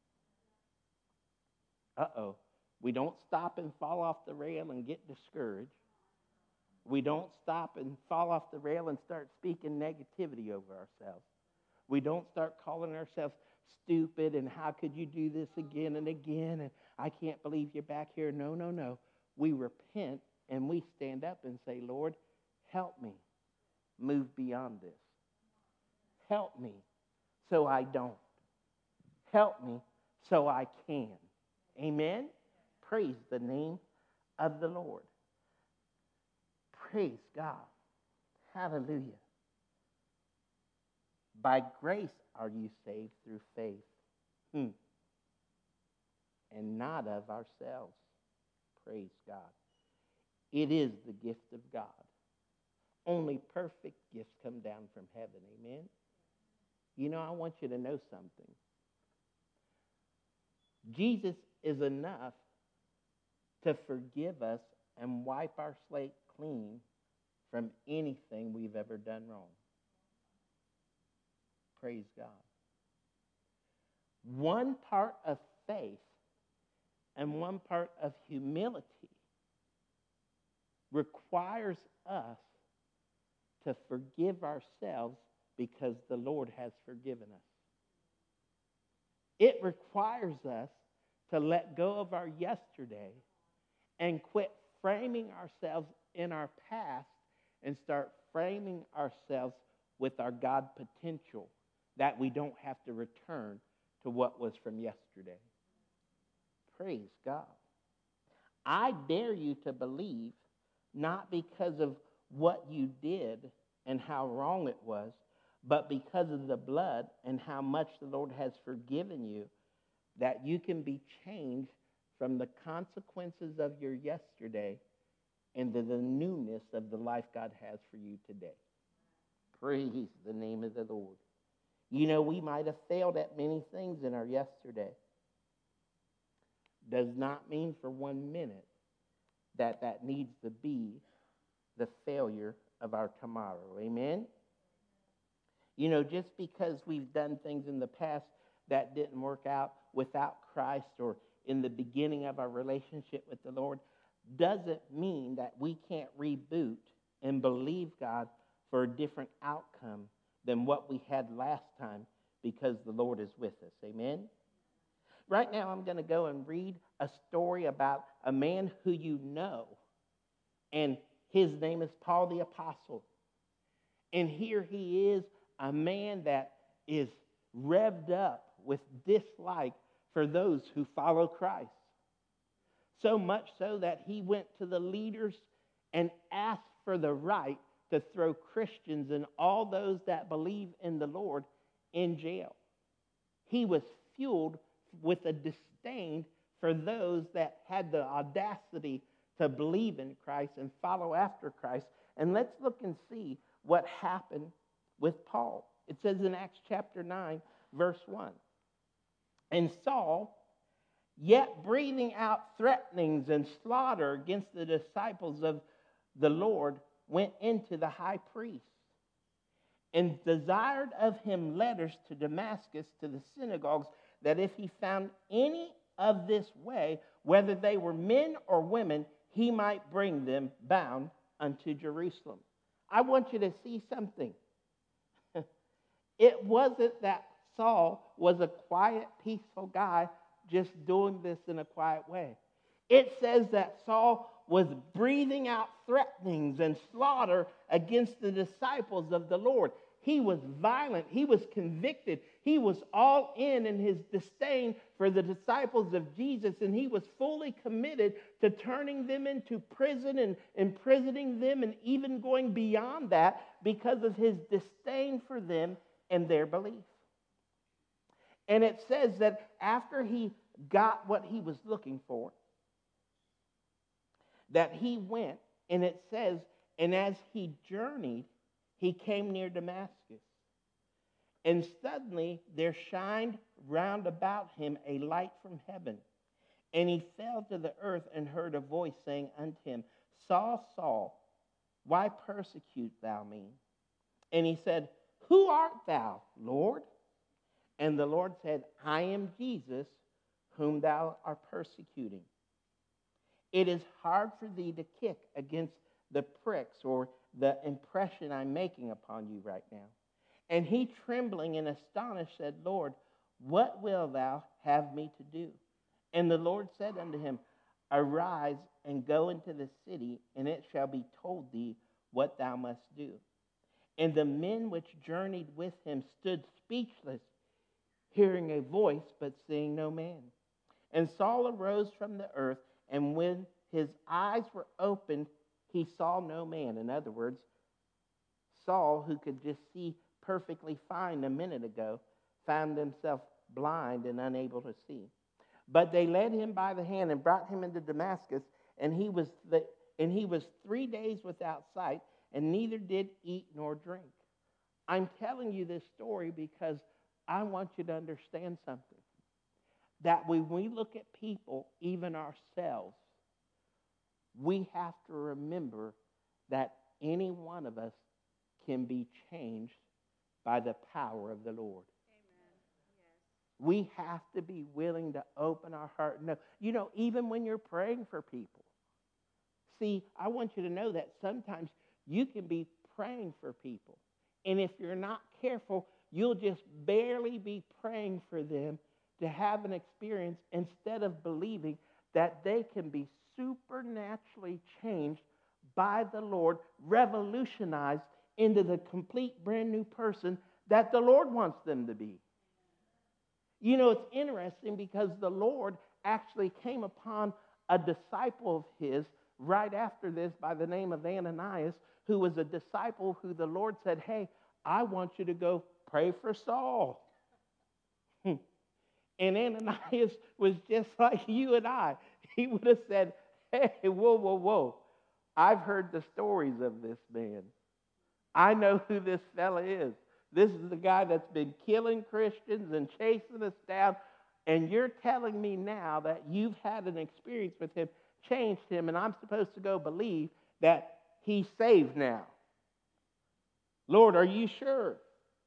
We don't stop and fall off the rail and get discouraged. We don't stop and fall off the rail and start speaking negativity over ourselves. We don't start calling ourselves stupid and how could you do this again and again and I can't believe you're back here. No. We repent and we stand up and say, Lord, help me move beyond this. Help me so I don't. Help me so I can. Amen? Praise the name of the Lord. Praise God. Hallelujah. By grace are you saved through faith. And not of ourselves. Praise God. It is the gift of God. Only perfect gifts come down from heaven. Amen? You know, I want you to know something. Jesus is enough to forgive us and wipe our slate clean from anything we've ever done wrong. Praise God. One part of faith and one part of humility requires us to forgive ourselves because the Lord has forgiven us. It requires us to let go of our yesterday and quit framing ourselves in our past and start framing ourselves with our God potential, that we don't have to return to what was from yesterday. Praise God. I dare you to believe, not because of what you did and how wrong it was, but because of the blood and how much the Lord has forgiven you, that you can be changed from the consequences of your yesterday into the newness of the life God has for you today. Praise the name of the Lord. You know, we might have failed at many things in our yesterday. Does not mean for 1 minute that that needs to be the failure of our tomorrow. Amen? You know, just because we've done things in the past that didn't work out without Christ or in the beginning of our relationship with the Lord doesn't mean that we can't reboot and believe God for a different outcome than what we had last time because the Lord is with us. Amen? Right now I'm going to go and read a story about a man who you know, and his name is Paul the Apostle. And here he is, a man that is revved up with dislike for those who follow Christ. So much so that he went to the leaders and asked for the right to throw Christians and all those that believe in the Lord in jail. He was fueled with a disdain for those that had the audacity to believe in Christ and follow after Christ. And let's look and see what happened with Paul. It says in Acts chapter 9, verse 1. And Saul, yet breathing out threatenings and slaughter against the disciples of the Lord, went into the high priest and desired of him letters to Damascus to the synagogues, that if he found any of this way, whether they were men or women, he might bring them bound unto Jerusalem. I want you to see something. It wasn't that Saul was a quiet, peaceful guy just doing this in a quiet way. It says that Saul was breathing out threatenings and slaughter against the disciples of the Lord. He was violent. He was convicted. He was all in his disdain for the disciples of Jesus, and he was fully committed to turning them into prison and imprisoning them and even going beyond that because of his disdain for them and their belief. And it says that after he got what he was looking for, that he went, and it says, and as he journeyed, he came near Damascus. And suddenly there shined round about him a light from heaven. And he fell to the earth and heard a voice saying unto him, Saul, Saul, why persecute thou me? And he said, Who art thou, Lord? And the Lord said, I am Jesus, whom thou art persecuting. It is hard for thee to kick against the pricks or the impression I'm making upon you right now. And he, trembling and astonished, said, Lord, what wilt thou have me to do? And the Lord said unto him, Arise and go into the city, and it shall be told thee what thou must do. And the men which journeyed with him stood speechless, hearing a voice, but seeing no man. And Saul arose from the earth, and when his eyes were opened, he saw no man. In other words, Saul, who could just see perfectly fine a minute ago, found himself blind and unable to see. But they led him by the hand and brought him into Damascus, and he was 3 days without sight, and neither did eat nor drink. I'm telling you this story because I want you to understand something. That when we look at people, even ourselves, we have to remember that any one of us can be changed by the power of the Lord. Amen. Yes. We have to be willing to open our heart. No, even when you're praying for people. See, I want you to know that sometimes you can be praying for people. And if you're not careful, you'll just barely be praying for them to have an experience instead of believing that they can be supernaturally changed by the Lord, revolutionized into the complete brand new person that the Lord wants them to be. It's interesting because the Lord actually came upon a disciple of his right after this by the name of Ananias, who was a disciple who the Lord said, hey, I want you to go pray for Saul. And And Ananias was just like you and I. He would have said, hey, whoa, whoa, whoa. I've heard the stories of this man. I know who this fella is. This is the guy that's been killing Christians and chasing us down. And you're telling me now that you've had an experience with him, changed him, and I'm supposed to go believe that he's saved now. Lord, are you sure?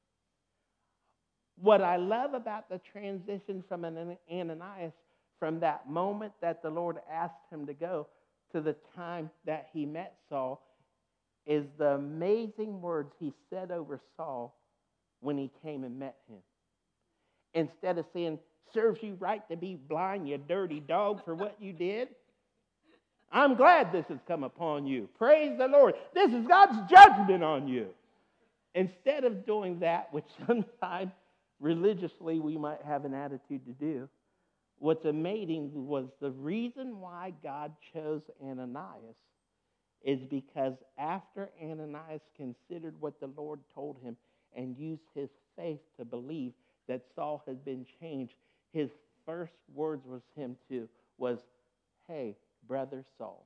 What I love about the transition from Ananias, from that moment that the Lord asked him to go to the time that he met Saul, is the amazing words he said over Saul when he came and met him. Instead of saying, serves you right to be blind, you dirty dog, for what you did. I'm glad this has come upon you. Praise the Lord. This is God's judgment on you. Instead of doing that, which sometimes religiously we might have an attitude to do, what's amazing was the reason why God chose Ananias is because after Ananias considered what the Lord told him and used his faith to believe that Saul had been changed, his first words was, hey, brother Saul.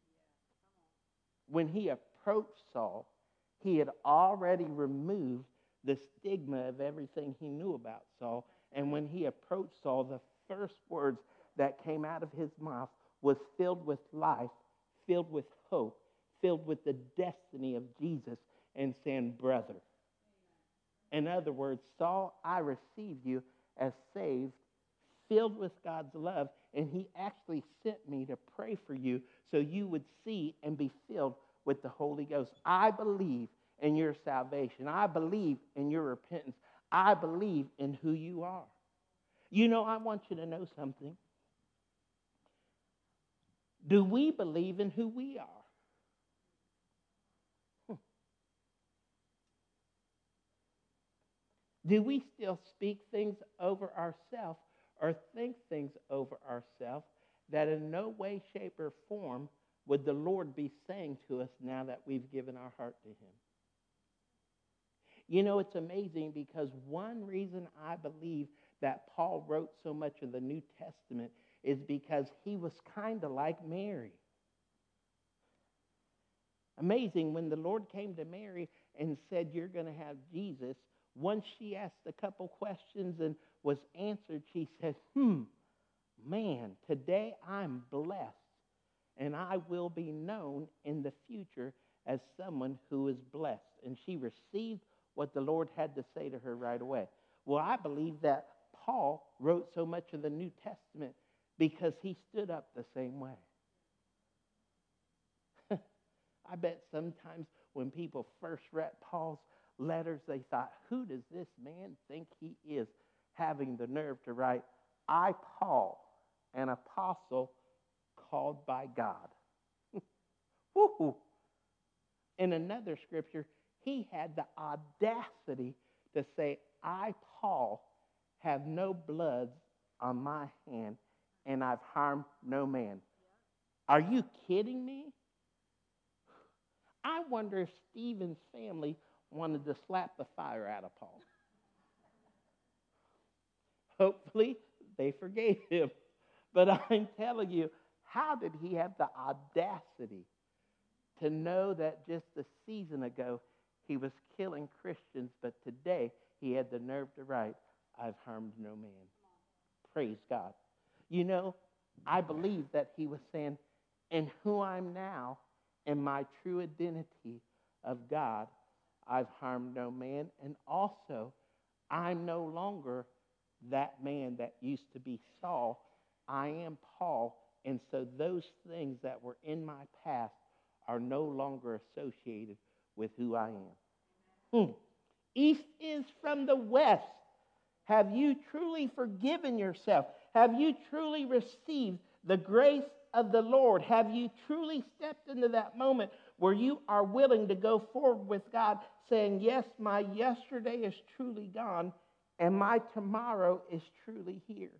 When he approached Saul, he had already removed the stigma of everything he knew about Saul. And when he approached Saul, the first words that came out of his mouth was filled with life, filled with hope, filled with the destiny of Jesus, and saying, brother. In other words, Saul, I received you as saved, filled with God's love, and he actually sent me to pray for you so you would see and be filled with the Holy Ghost. I believe in your salvation. I believe in your repentance. I believe in who you are. You know, I want you to know something. Do we believe in who we are? Do we still speak things over ourselves or think things over ourselves that in no way, shape, or form would the Lord be saying to us now that we've given our heart to him? You know, it's amazing because one reason I believe that Paul wrote so much of the New Testament is because he was kind of like Mary. Amazing, when the Lord came to Mary and said, you're going to have Jesus, once she asked a couple questions and was answered, she said, man, today I'm blessed, and I will be known in the future as someone who is blessed. And she received what the Lord had to say to her right away. Well, I believe that Paul wrote so much of the New Testament because he stood up the same way. I bet sometimes when people first read Paul's letters, they thought, who does this man think he is, having the nerve to write, I, Paul, an apostle called by God. Woo-hoo. In another scripture, he had the audacity to say, I, Paul, have no blood on my hand, and I've harmed no man. Are you kidding me? I wonder if Stephen's family wanted to slap the fire out of Paul. Hopefully, they forgave him. But I'm telling you, how did he have the audacity to know that just a season ago he was killing Christians, but today he had the nerve to write, I've harmed no man. Praise God. You know, I believe that he was saying, in who I'm now, in my true identity of God, I've harmed no man. And also, I'm no longer that man that used to be Saul. I am Paul. And so those things that were in my past are no longer associated with who I am. East is from the west. Have you truly forgiven yourself? Have you truly received the grace of the Lord? Have you truly stepped into that moment where you are willing to go forward with God, saying, yes, my yesterday is truly gone, and my tomorrow is truly here?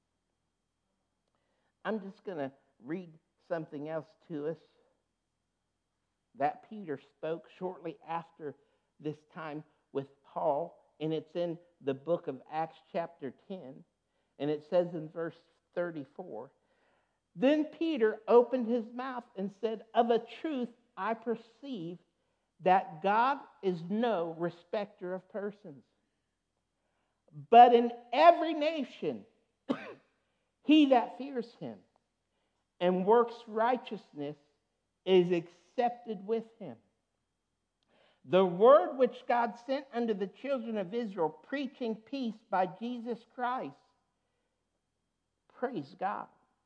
I'm just going to read something else to us that Peter spoke shortly after this time with Paul, and it's in the book of Acts chapter 10. And it says in verse 34, then Peter opened his mouth and said, of a truth I perceive that God is no respecter of persons. But in every nation, he that fears him and works righteousness is accepted with him. The word which God sent unto the children of Israel, preaching peace by Jesus Christ. Praise God.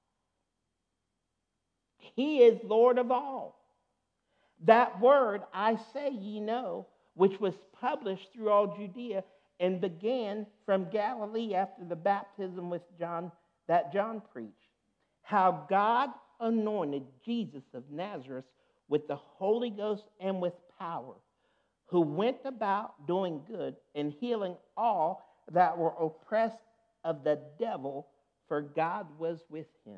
He is Lord of all. That word, I say ye know, which was published through all Judea and began from Galilee after the baptism with John, that John preached, how God anointed Jesus of Nazareth with the Holy Ghost and with power, who went about doing good and healing all that were oppressed of the devil, for God was with him.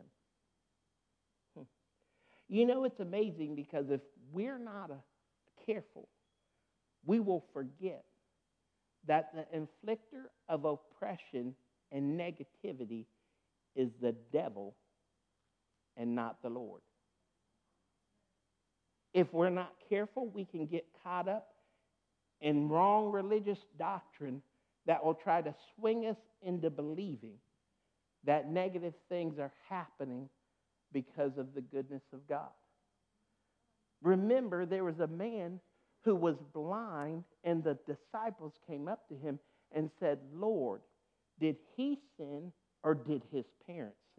You know, it's amazing because if we're not careful, we will forget that the inflictor of oppression and negativity is the devil and not the Lord. If we're not careful, we can get caught up in wrong religious doctrine that will try to swing us into believing that negative things are happening because of the goodness of God. Remember, there was a man who was blind, and the disciples came up to him and said, Lord, did he sin or did his parents sin?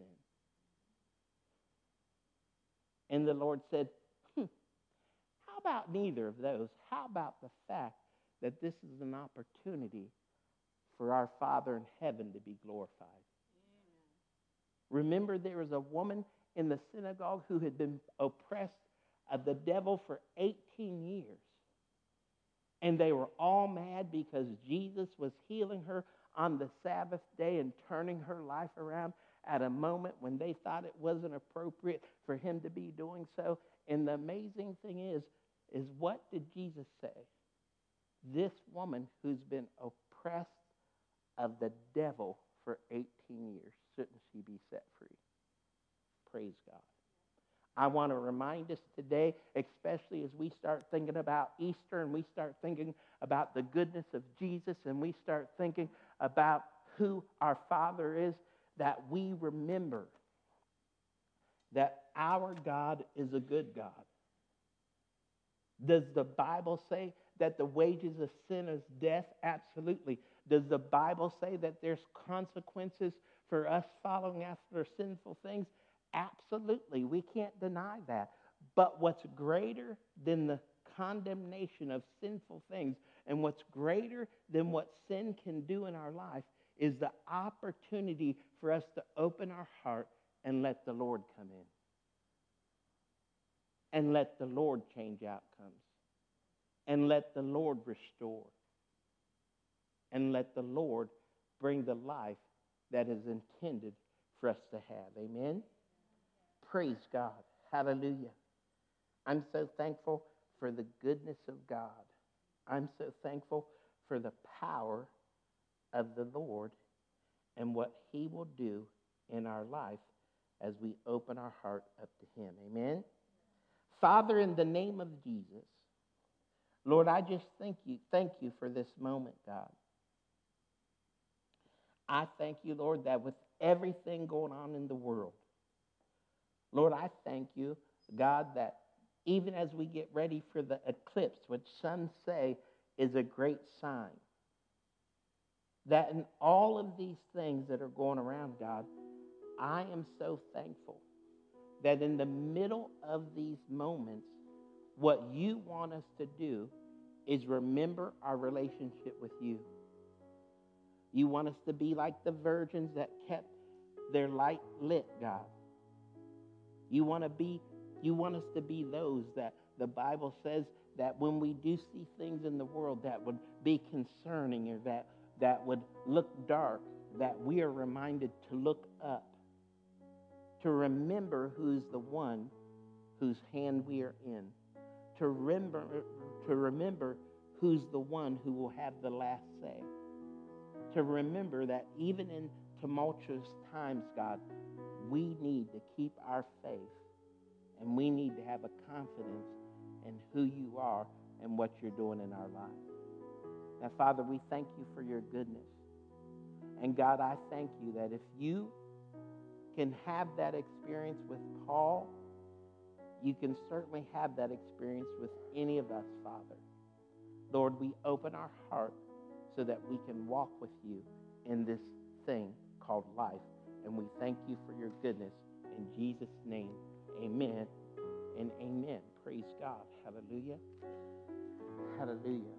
And the Lord said, how about neither of those? How about the fact that this is an opportunity for our Father in heaven to be glorified? Remember, there was a woman in the synagogue who had been oppressed of the devil for 18 years. And they were all mad because Jesus was healing her on the Sabbath day and turning her life around at a moment when they thought it wasn't appropriate for him to be doing so. And the amazing thing is what did Jesus say? This woman who's been oppressed of the devil for 18 years, shouldn't she be set free? Praise God. I want to remind us today, especially as we start thinking about Easter and we start thinking about the goodness of Jesus and we start thinking about who our Father is, that we remember that our God is a good God. Does the Bible say that the wages of sin is death? Absolutely. Does the Bible say that there's consequences for us following after sinful things? Absolutely. We can't deny that. But what's greater than the condemnation of sinful things and what's greater than what sin can do in our life is the opportunity for us to open our heart and let the Lord come in. And let the Lord change outcomes. And let the Lord restore. And let the Lord bring the life that is intended for us to have. Amen? Praise God. Hallelujah. I'm so thankful for the goodness of God. I'm so thankful for the power of the Lord and what he will do in our life as we open our heart up to him. Amen? Father, in the name of Jesus, Lord, I just thank you for this moment, God. I thank you, Lord, that with everything going on in the world, Lord, I thank you, God, that even as we get ready for the eclipse, which some say is a great sign, that in all of these things that are going around, God, I am so thankful that in the middle of these moments, what you want us to do is remember our relationship with you. You want us to be like the virgins that kept their light lit, God. You want us to be those that the Bible says that when we do see things in the world that would be concerning or that would look dark, that we are reminded to look up, to remember who's the one whose hand we are in, to remember who's the one who will have the last say, to remember that even in tumultuous times, God, we need to keep our faith, and we need to have a confidence in who you are and what you're doing in our lives. Now, Father, we thank you for your goodness. And God, I thank you that if you can have that experience with Paul, you can certainly have that experience with any of us, Father. Lord, we open our heart so that we can walk with you in this thing called life. And we thank you for your goodness. In Jesus' name, amen and amen. Praise God. Hallelujah. Hallelujah.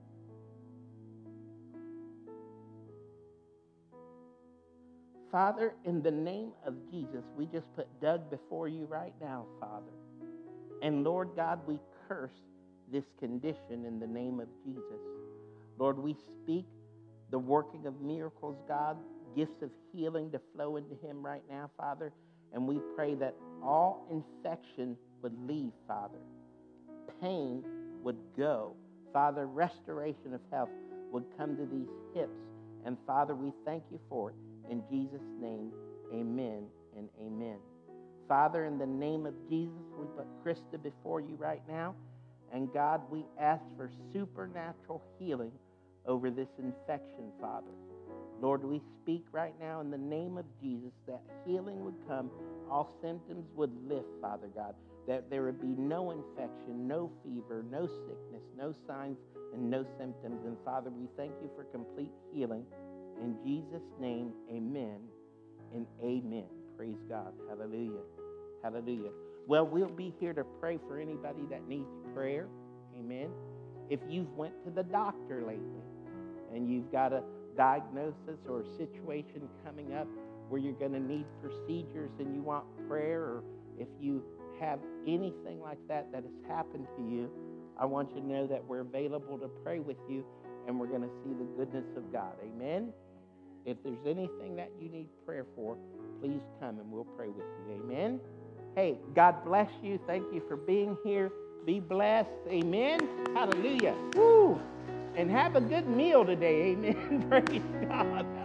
Father, in the name of Jesus, we just put Doug before you right now, Father. And Lord God, we curse this condition in the name of Jesus. Lord, we speak the working of miracles, God, gifts of healing to flow into him right now, Father. And we pray that all infection would leave, Father. Pain would go. Father, restoration of health would come to these hips. And Father, we thank you for it. In Jesus' name, amen and amen. Father, in the name of Jesus, we put Krista before you right now. And God, we ask for supernatural healing over this infection, Father. Lord, we speak right now in the name of Jesus that healing would come, all symptoms would lift, Father God, that there would be no infection, no fever, no sickness, no signs, and no symptoms. And Father, we thank you for complete healing. In Jesus' name, amen and amen. Praise God. Hallelujah. Hallelujah. Well, we'll be here to pray for anybody that needs prayer. Amen. If you've went to the doctor lately and you've got a diagnosis or a situation coming up where you're going to need procedures and you want prayer, or if you have anything like that that has happened to you, I want you to know that we're available to pray with you, and we're going to see the goodness of God. Amen. If there's anything that you need prayer for, please come and we'll pray with you. Amen. Hey, God bless you. Thank you for being here. Be blessed. Amen. Hallelujah. Woo. And have a good meal today. Amen. Praise God.